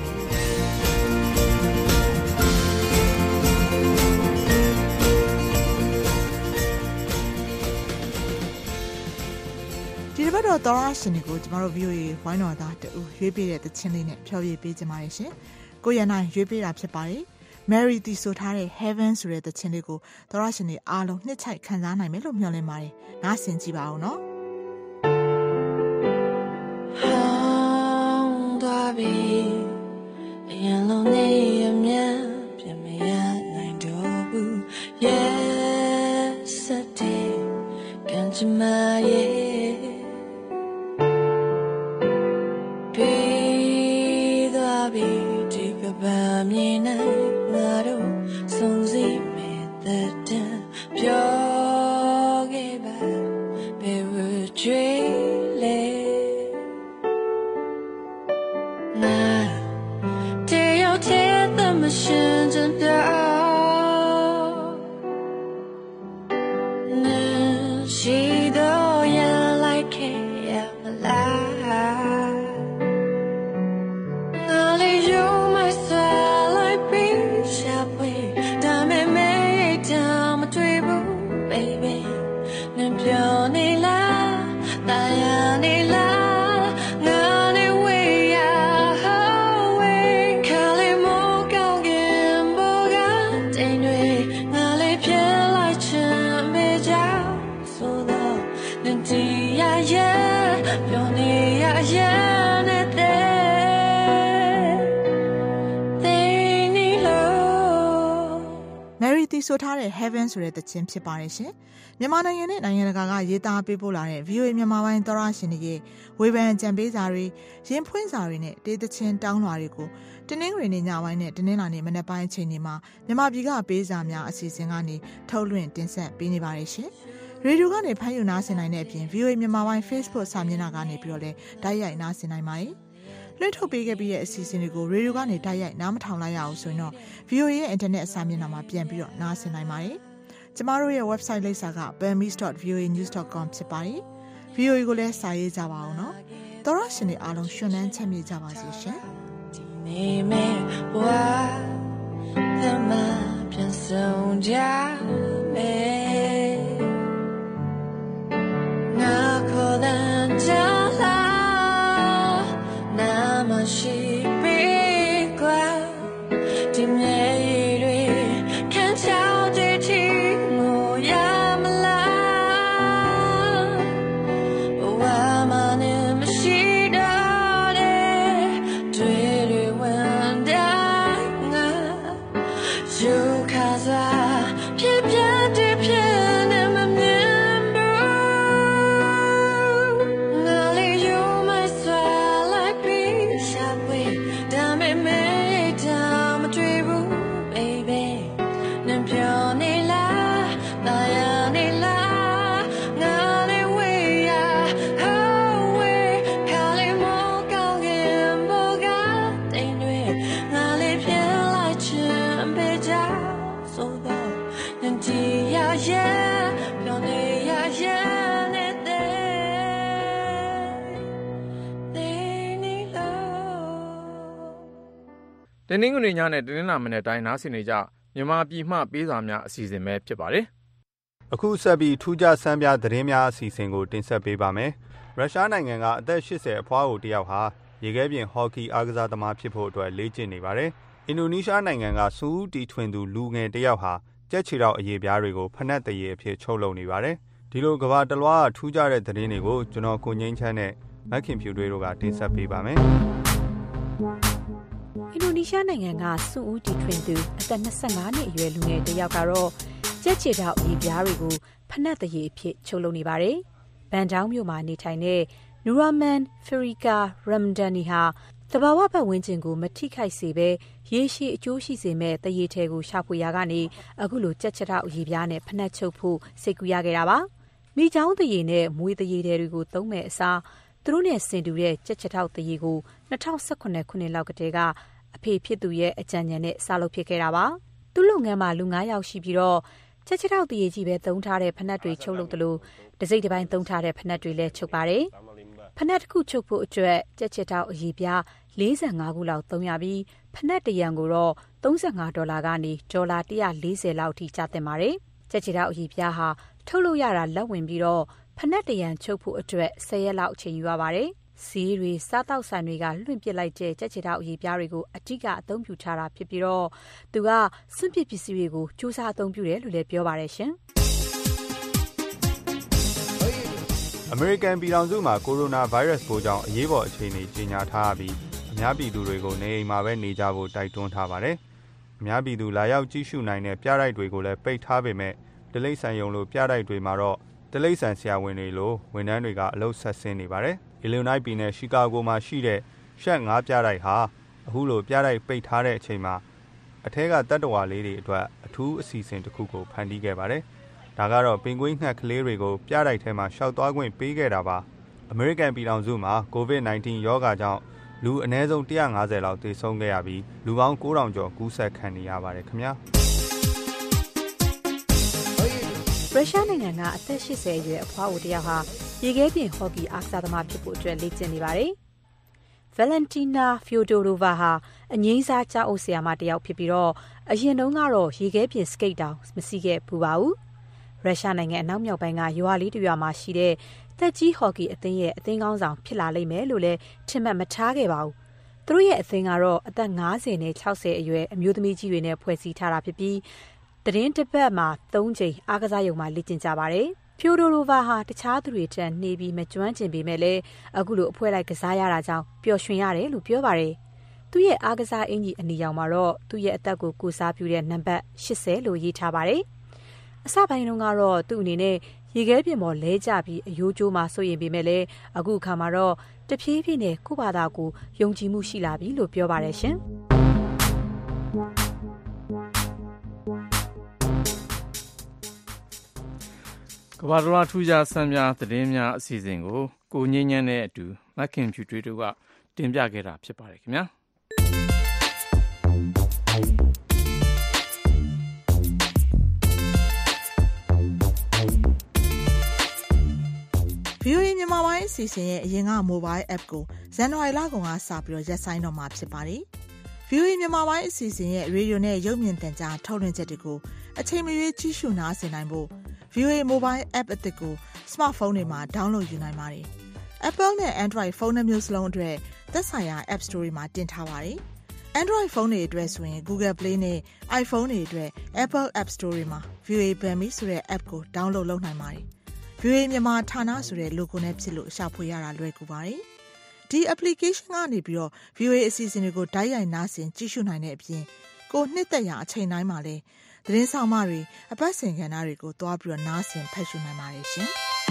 [SPEAKER 13] ဒီတစ်ပတ်တော့သောရရှင်တွေကိုကျမတို့ VOA ဝိုင်းတော်သားတူရွေးပေးတဲ့သချင်းလေးနဲ့ဖျော်ဖြေပေးကြပါရရှင်။ကိုရနိုင်ရွေးပေးတာဖြစ်ပါတယ်။ Mary တီဆိုထားတဲ့ Heaven ဆိုတဲ့သချင်းလေးကိုသောရရှင်တွေအားလုံးနှစ်ချိုက်ခံစားနိုင်မယ်လို့မျှော်လင့်ပါတယ်။နားဆင်ကြည့်ပါဦးနော်။
[SPEAKER 6] ရင်လုံးနေရမြတ်ပြန်မရနိုင်တော့ဘူး Yesterday ကံကြမ္မာရဲ့ပြီးသွားပြီဒီကဘာမြင်နိုင်ငါတို့ဆုံးစီမဲ့တဲ့တန်ပြောခဲ့ပါဘယ်ဝကြွေးလဲရှင်ကျန်တော့နေရှိတော့ရလိုက်ခဲ့ရမလား baby နင်ပြောနေလားတာယာနေလားငါနဲ့ဝေးရဝေးခါလေးမိုးကောင်းကင်ဘောကတိမ်တွေငါလေးပြလိုက်ချင်မေးကြဆိုတော့နင်တီးရရဲ့ပြောနေရရဲ့
[SPEAKER 13] တီဆိုထားတဲ့ Heaven ဆိုတဲ့သချင်းဖြစ်ပါတယ်ရှင်။မြန်မာနိုင်ငံနဲ့နိုင်ငံတကာကရေးသားပေးပို့လာတဲ့ VOA မြန်မာပိုင်းသောရရှင်တွေရဲ့ဝေဖန်ကြံပေးစာတွေရင်ဖွင့်စာတွေနဲ့တေးသချင်းတောင်းလွှာတွေကိုတင်းနှင်းတွေနဲ့ညပိုင်းနဲ့တင်းနှင်းလာနေမနက်ပိုင်းအချိန်တွေမှာမြန်မာပြည်ကပေးစာများအစီအစဉ်ကနေထုတ်လွှင့်တင်ဆက်ပေးနေပါတယ်ရှင်။ရေဒီယိုကနေဖမ်းယူနားဆင်နိုင်တဲ့အပြင် VOA မြန်မာပိုင်း Facebook စာမျက်နှာကနေပြီးတော့လည်းတိုက်ရိုက်နားဆင်နိုင်ပါတယ်။လွှင့်ထုတ်ပေးခဲ့ပြီးတဲ့အစီအစဉ်တွေကိုရေဒီယိုကနေတိုက်ရိုက်နားမထောင်လိုက်ရအောင်ဆိုရင်တော့ VOA ရဲ့ internet အစာမျက်နှာမှာပြန်ပြီးတော့နားဆင်နိုင်ပါတယ်။ကျမတို့ရဲ့ website လိပ်စာက burmese.voanews.com ဖြစ်ပါတယ်။ VOA ကိုလည်းစာရေးကြပါအောင်နော်။သောရရှင်တွေအားလုံးရှင်လန်းချမ်းမြေ့ကြပါစေရှင်။
[SPEAKER 6] နေမဲဘွာသမပြန်ဆုံးကြမယ်ငါခေါ်တဲ့ကြာလာနာမရှိပြီကွာဒီမြေတွေခံချောက်တဲ့တီလို့ရမလားဘဝမှာနေမရှိတော့တဲ့တွေ့တွေဝင်တိုင်းငါယူခါစားဖြစ်ပြတဲ့ဖြစ်နေမမြင်ဘူးငါလေး you my soul like me shall we damn it me down my dream baby နင်ပြောနေလားတာယာနေလားငါလေးဝေးရဝေးခါလေးမိုးကောင်းကင်ဘောကတိမ်တွေငါလေးပြလိုက်ချင်ပေးကြဆိုတော့နင်တီးရရဲ့ပြောနေရရဲ့
[SPEAKER 2] တင်းနှင်းညနဲ့တင်းနှင်းလာမနေ့တိုင်းနားဆင်နေကြမြန်မာပြည်မှပေးစာများအစီအစဉ်ပဲဖြစ်ပါတယ်
[SPEAKER 15] ။အခုဆက်ပြီးထူးခြားဆန်းပြသတင်းများအစီအစဉ်ကိုတင်ဆက်ပေးပါမယ်။ရုရှားနိုင်ငံကအသက်80အဖွားကိုတယောက်ဟာရေခဲပြင်ဟော်ကီအားကစားသမားဖြစ်ဖို့အတွက်လေ့ကျင့်နေပါတယ်။အင်ဒိုနီးရှားနိုင်ငံကစူးတီထွင်သူလူငယ်တယောက်ဟာကြက်ချီတော့အရေးပြားတွေကိုဖနက်တရေအဖြစ်ချုပ်လုပ်နေပါတယ်။ဒီလိုကဘာတလွားထူးခြားတဲ့သတင်းတွေကိုကျွန်တော်ကိုငိမ့်ချမ်းနဲ့မက်ခင်ဖြူတွေတို့ကတင်ဆက်ပေးပါမယ်။
[SPEAKER 3] အင်ဒိုနီးရှားနိုင်ငံကစူဦးတီထွင်သူအသက်25နှစ်အရွယ်လူငယ်တစ်ယောက်ကတော့ကြက်ချီတော့အရေးပြားတွေကိုဖနက်တရေအဖြစ်ချုပ်လုပ်နေပါတယ်။ဘန်တောင်းမြို့မှာနေထိုင်တဲ့နူရာမန်ဖရီကာရမ်ဒန်နီဟာသဘာဝပတ်ဝန်းကျင်ကိုမထိခိုက်စေဘဲရေရှည်အကျိုးရှိစေမဲ့တရေထဲကိုရှာဖွေရာကနေအခုလိုကြက်ချီတော့အရေးပြားနဲ့ဖနက်ချုပ်ဖို့စိတ်ကူးရခဲ့တာပါ။မိချောင်းတရေနဲ့မွေးတရေတွေကိုသုံးမဲ့အစားသူတို့နဲ့ဆင်တူတဲ့ကြက်ချီတော့တရေကို2018ခုနှစ်လောက်ကတည်းကအဖေဖြစ်သူရဲ့အကြံဉာဏ်နဲ့စလုပ်ဖြစ်ခဲ့တာပါ။သူ့လုပ်ငန်းမှာလူ9ယောက်ရှိပြီးတော့ကြက်ချီတော့တရေကြီးပဲသုံးထားတဲ့ဖနက်တွေချုပ်လုပ်တယ်လို့တစိမ့်တစ်ပိုင်းသုံးထားတဲ့ဖနက်တွေလည်းချုပ်ပါတယ်။ဖနက်တစ်ခုချုပ်ဖို့အတွက်ကြက်ချီတော့အရေးပြား45ခုလောက်သုံးရပြီးဖနက်တရံကိုတော့$35ကနေ$140လောက်အထိကျသင့်ပါတယ်။ကြက်ချီတော့အရေးပြားဟာထုတ်လို့ရတာလက်ဝင်ပြီးတော့ဖနက်တရံချုပ်ဖို့အတွက်10ရက်လောက်အချိန်ယူရပါတယ်။စီးတွေစားတောက်ဆိုင်တွေကလွှင့်ပစ်လိုက်တဲ့ကြက်ချီတော့အရေးပြားတွေကိုအတိကအသုံးပြုထားတာဖြစ်ပြီးတော့သူကစွန့်ပစ်ပစ္စည်းတွေကိုစူးစမ်းအသုံးပြုတယ်လို့လည်းပြောပါတယ်ရှင်။
[SPEAKER 15] အမေရိကန်ပြည်ထောင်စုမှာကိုရိုနာဗိုင်းရပ်စ်ပိုးကြောင့်အရေးပေါ်အခြေအနေကြေညာထားပြီးအများပြည်သူတွေကိုနေအိမ်မှာပဲနေကြဖို့တိုက်တွန်းထားပါတယ်။အများပြည်သူလာရောက်ကြည့်ရှုနိုင်တဲ့ပြတိုက်တွေကိုလည်းပိတ်ထားပေမဲ့တိရစ္ဆာန်ရုံလိုပြတိုက်တွေမှာတော့တိရစ္ဆာန်ဆရာဝန်တွေလိုဝန်ထမ်းတွေကအလုပ်ဆက်ဆင်းနေပါတယ်။ အီလီနိုက်ပြည်နယ်ရှီကာဂိုမှာရှိတဲ့ရှက်5ပြတိုက်ဟာအခုလိုပြတိုက်ပိတ်ထားတဲ့အချိန်မှာအထက်ကတတ္တဝါလေးတွေအတွက်အထူးအစီအစဉ်တစ်ခုကိုဖန်တီးခဲ့ပါတယ်။ဒါကတော့ပင်ဂွင်းငှက်ကလေးတွေကိုပြတိုက်ထဲမှာရှောက်သွားခွင့်ပေးခဲ့တာပါ။အမေရိကန်ပြည်ထောင်စုမှာ COVID-19 ရောဂါကြောင့်လူအနည်းဆုံး150လောက်သေဆုံးခဲ့ရပြီးလူပေါင်း9000ကျော်ကူးစက်ခံနေရပါတယ်ခင်ဗျာ။
[SPEAKER 3] ရုရှားနိုင်ငံကအသက်80အရွယ်အဖွားအိုတယောက်ဟာရေခဲပြင်ဟော်ကီအားကစားသမားဖြစ်ဖို့အတွက်လေ့ကျင့်နေပါတယ်။ Valentina Fyodorova ဟာအငိမ့်စားကျောင်းအုပ်ဆရာမတယောက်ဖြစ်ပြီးတော့အရင်တုန်းကတော့ရေခဲပြင်စကိတ်တောင်မစီးခဲ့ဘူးပါဘူး။
[SPEAKER 18] ရုရှားနိုင်ငံအနောက်မြောက်ပိုင်းကရွာလေးတစ်ရွာမှာရှိတဲ့သက်ကြီးဟော်ကီအသင်းရဲ့အသင်းကောင်းဆောင်ဖြစ်လာလိမ့်မယ်လို့လည်းထင်မှတ်မထားခဲ့ပါဘူး။သူတို့ရဲ့အသင်းကတော့အသက်50နဲ့60အရွယ်အမျိုးသမီးကြီးတွေနဲ့ဖွဲ့စည်းထားတာဖြစ်ပြီးသတင်းတစ်ပတ်မှာ3ချိန်အားကစားရုံမှာလေ့ကျင့်ကြပါတယ်။ဖြိုဒိုရိုဗာဟာတခြားသူတွေထက်နှေးပြီးမကျွမ်းကျင်ပေမဲ့လည်းအခုလိုအဖွဲ့လိုက်ကစားရတာကြောင့်ပျော်ရွှင်ရတယ်လို့ပြောပါတယ်။သူ့ရဲ့အားကစားအင်ကြီးအနီရောင်မှာတော့သူ့ရဲ့အသက်ကိုကိုးစားပြုတဲ့နံပါတ်80လို့ရေးထားပါတယ်။အစပိုင်းတုန်းကတော့သူ့အနေနဲ့ရေခဲပြင်ပေါ်လဲကျပြီးအယိုးကျိုးမှစိုးရင်ပေမဲ့လည်းအခုအခါမှာတော့တဖြည်းဖြည်းနဲ့ကိုယ့်ဘာသာကိုယုံကြည်မှုရှိလာပြီလို့ပြောပါတယ်ရှင်။
[SPEAKER 2] ကမ္ဘာတော်ထူးခြားဆန်းပြသတင်းများအစီအစဉ်ကိုကိုငင်းညမ်းနဲ့အတူမက်ခင်ဖြူတွေတို့ကတင်ပြခဲ့တာဖြစ်ပါတယ်ခင်ဗျာ။
[SPEAKER 13] VOA မြန်မာပိုင်းအစီအစဉ်ရဲ့အရင်က mobile app ကိုဇန်နဝါရီလကုန်ကစပြီးရပ်ဆိုင်းတော့မှာဖြစ်ပါတယ်။ VOA မြန်မာပိုင်းအစီအစဉ်ရဲ့ရေဒီယိုနဲ့ရုပ်မြင်သံကြားထုတ်လွှင့်ချက်တွေကိုအချိန်မရွေးကြည့်ရှုနားဆင်နိုင်ဖို့ VOA mobile app အသစ်ကို smartphone တွေမှာ download ယူနိုင်ပါတယ်။ Apple နဲ့ Android ဖုန်းနှမျိုးစလုံးအတွက်သက်ဆိုင်ရာ App Store မှာတင်ထားပါတယ်။ Android ဖုန်းတွေအတွက်ဆိုရင် Google Play နဲ့ iPhone တွေအတွက် Apple App Store တွေမှာ VOA Burmese ဆိုတဲ့ app ကို download လုပ်နိုင်ပါတယ်။ VOA မြန်မာဌာနဆိုတဲ့ logo နဲ့ဖြစ်လို့ရှာဖွေရတာလွယ်ကူပါတယ်။ဒီ application ကနေပြီးတော့ VOA အစီအစဉ်တွေကိုတိုက်ရိုက်နားဆင်ကြည့်ရှုနိုင်တဲ့အပြင်ကိုနှစ်သက်ရာအချိန်တိုင်းမှာလည်းသတင်းဆောင်မတွေအပတ်စဉ်ကဏ္ဍတွေကိုသွားပြီးတော့နားဆင်ဖတ်ရှုနိုင်ပါတယ်ရှင်။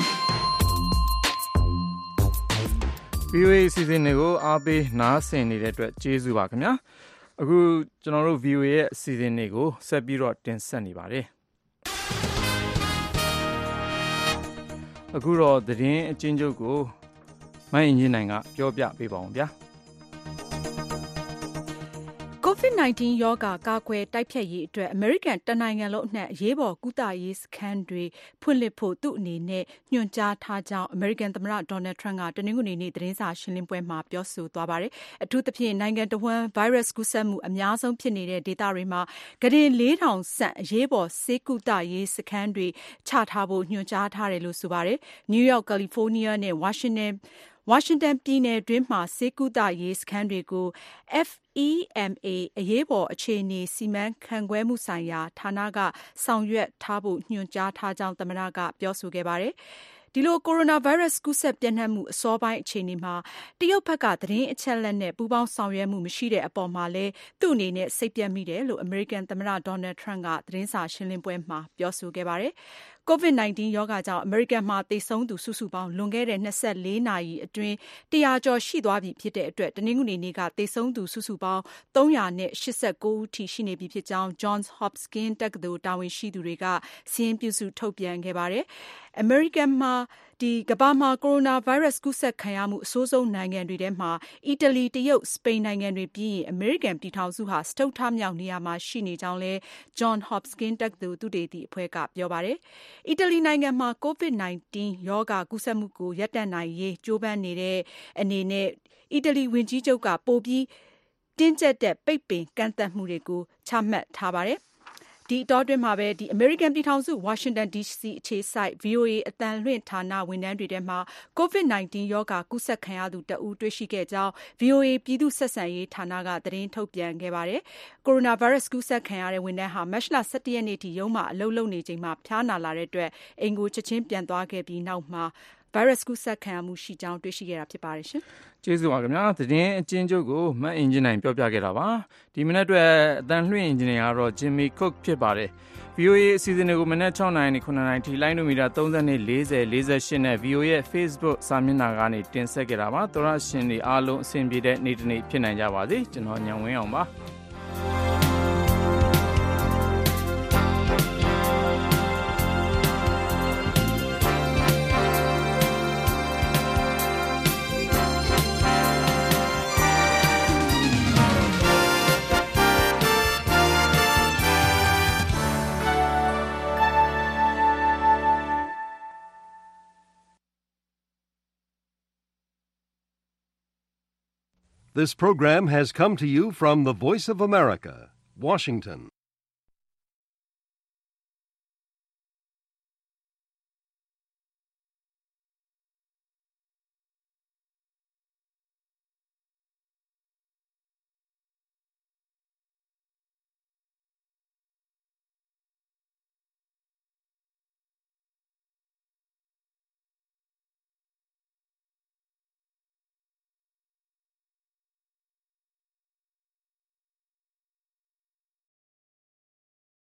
[SPEAKER 2] VOA အစီအစဉ်တွေကိုအားပေးနားဆင်နေတဲ့အတွက်ကျေးဇူးပါခင်ဗျာ။အခုကျွန်တော်တို့ VOA ရဲ့အစီအစဉ်တွေကိုဆက်ပြီးတော့တင်ဆက်နေပါတယ်။အခုတော့သတင်းအချင်းချုပ်ကိုမိုင်းအင်ဂျင်နိုင်ကပြောပြပေးပါအောင်ဗျာ။
[SPEAKER 3] COVID-19 ရောဂါကာကွယ်တိုက်ဖျက်ရေးအတွက်အမေရိကန်တနိုင်ငံလုံးအနှံ့အရေးပေါ်ကုသရေးစခန်းတွေဖွင့်လှစ်ဖို့သူ့အနေနဲ့ညွှန်ကြားထားကြောင်းအမေရိကန်သမ္မတဒေါ်နယ်ထရန့်ကတနင်္ဂနွေနေ့သတင်းစာရှင်းလင်းပွဲမှာပြောဆိုသွားပါတယ်။အထူးသဖြင့်နိုင်ငံတော်ဝန်ဗိုင်းရပ်စ်ကူးစက်မှုအများဆုံးဖြစ်နေတဲ့ဒေသတွေမှာကုတင် 4,000 ဆန့်အရေးပေါ်ဆေးကုသရေးစခန်းတွေချထားဖို့ညွှန်ကြားထားတယ်လို့ဆိုပါတယ်။ နယူးယောက်၊ကာလီဖိုးနီးယားနဲ့ဝါရှင်တန်ပြည်နယ်တွင်းမှာဆေးကုသရေးစခန်းတွေကို FEMA အရေးပေါ်အခြေအနေစီမံခန့်ခွဲမှုဆိုင်ရာဌာနကဆောင်ရွက်ထားဖို့ညွှန်ကြားထားကြောင်းသမ္မတကပြောဆိုခဲ့ပါတယ်။ဒီလိုကိုရိုနာဗိုင်းရပ်စ်ကူးစက်ပြန့်နှံ့မှုအစောပိုင်းအခြေအနေမှာတရုတ်ဘက်ကသတင်းအချက်အလက်နဲ့ပူးပေါင်းဆောင်ရွက်မှုမရှိတဲ့အပေါ်မှာလည်းသူ့အနေနဲ့စိတ်ပျက်မိတယ်လို့အမေရိကန်သမ္မတဒေါ်နယ်ထရန့်ကသတင်းစာရှင်းလင်းပွဲမှာပြောဆိုခဲ့ပါတယ်။ COVID-19 ရောဂါကြောင့်အမေရိကန်မှာသေဆုံးသူစုစုပေါင်းလွန်ခဲ့တဲ့24နာရီအတွင်း100ကျော်ရှိသွားပြီဖြစ်တဲ့အတွက်တနင်္ဂနွေနေ့ကသေဆုံးသူစုစုပေါင်း389ဦးထိရှိနေပြီဖြစ်ကြောင်း Johns Hopkins တက္ကသိုလ်တာဝန်ရှိသူတွေကစာရင်းပြုစုထုတ်ပြန်ခဲ့ပါတယ်။ အမေရိကန်မှာကမ္ဘာမှာကိုရိုနာဗိုင်းရပ်စ်ကူးစက်ခံရမှုအဆိုးဆုံးနိုင်ငံတွေထဲမှာအီတလီ၊တရုတ်၊စပိန်နိုင်ငံတွေပြီးရင်အမေရိကန်ပြည်ထောင်စုဟာစတုတ္ထမြောက်နေရာမှာရှိနေကြောင်းလည်း Johns Hopkins တက္ကသိုလ်သုတေသီအဖွဲ့ကပြောပါတယ်။အီတလီနိုင်ငံမှာ COVID-19 ရောဂါကူးစက်မှုကိုရပ်တန့်နိုင်ရေးကြိုးပမ်းနေတဲ့အနေနဲ့အီတလီဝန်ကြီးချုပ်ကပိုပြီးတင်းကျပ်တဲ့ပိတ်ပင်ကန့်သတ်မှုတွေကိုချမှတ်ထားပါတယ်။ဒီအတောအတွင်းမှာပဲအမေရိကန်ပြည်ထောင်စုဝါရှင်တန် DC အခြေစိုက် VOA အသံလွှင့်ဌာနဝန်ထမ်းတွေထဲမှာ COVID-19 ရောဂါကူးစက်ခံရသူတဦးတွေ့ရှိခဲ့ကြောင်း VOA ပြည်သူ့ဆက်ဆံရေးဌာနကသတင်းထုတ်ပြန်ခဲ့ပါတယ်။ ကိုရိုနာဗိုင်းရပ်စ်ကူးစက်ခံရတဲ့ဝန်ထမ်းဟာမတ်လ17ရက်နေ့ထိရုံးမှာအလုပ်လုပ်နေချိန်မှာဖျားနာလာတဲ့အတွက်အိမ်ကိုချက်ချင်းပြန်သွားခဲ့ပြီးနောက်မှာဗိုင်းရပ်စ်ကူးစက်ခံရမှုရှိကြောင်းတွေ့ရှိခဲ့တာဖြစ်ပါတယ်ရှင်
[SPEAKER 2] ။ကျေးဇူးပါခင်ဗျာ။သတင်းအချင်းချုပ်ကိုမတ်အင်ဂျင်နိုင်ပြောပြခဲ့တာပါ။ဒီမနေ့အတွက်အသံလွှင့်အင်ဂျင်နီယာကတော့ Jimmy Cook ဖြစ်ပါတယ်။ VOA အစီအစဉ်တွေကိုမနေ့6နိုင်နဲ့9နိုင်ထိလိုင်းနိုမီတာ30နဲ့40 48နဲ့ VOA ရဲ့ Facebook စာမျက်နှာကနေတင်ဆက်ခဲ့တာပါ။သောရရှင်တွေအားလုံးအဆင်ပြေတဲ့နေ့တစ်နေ့ဖြစ်နိုင်ကြပါစေ။ကျွန်တော်ညံဝင်းအောင်ပါ။
[SPEAKER 1] This program has come to you from the Voice of America, Washington.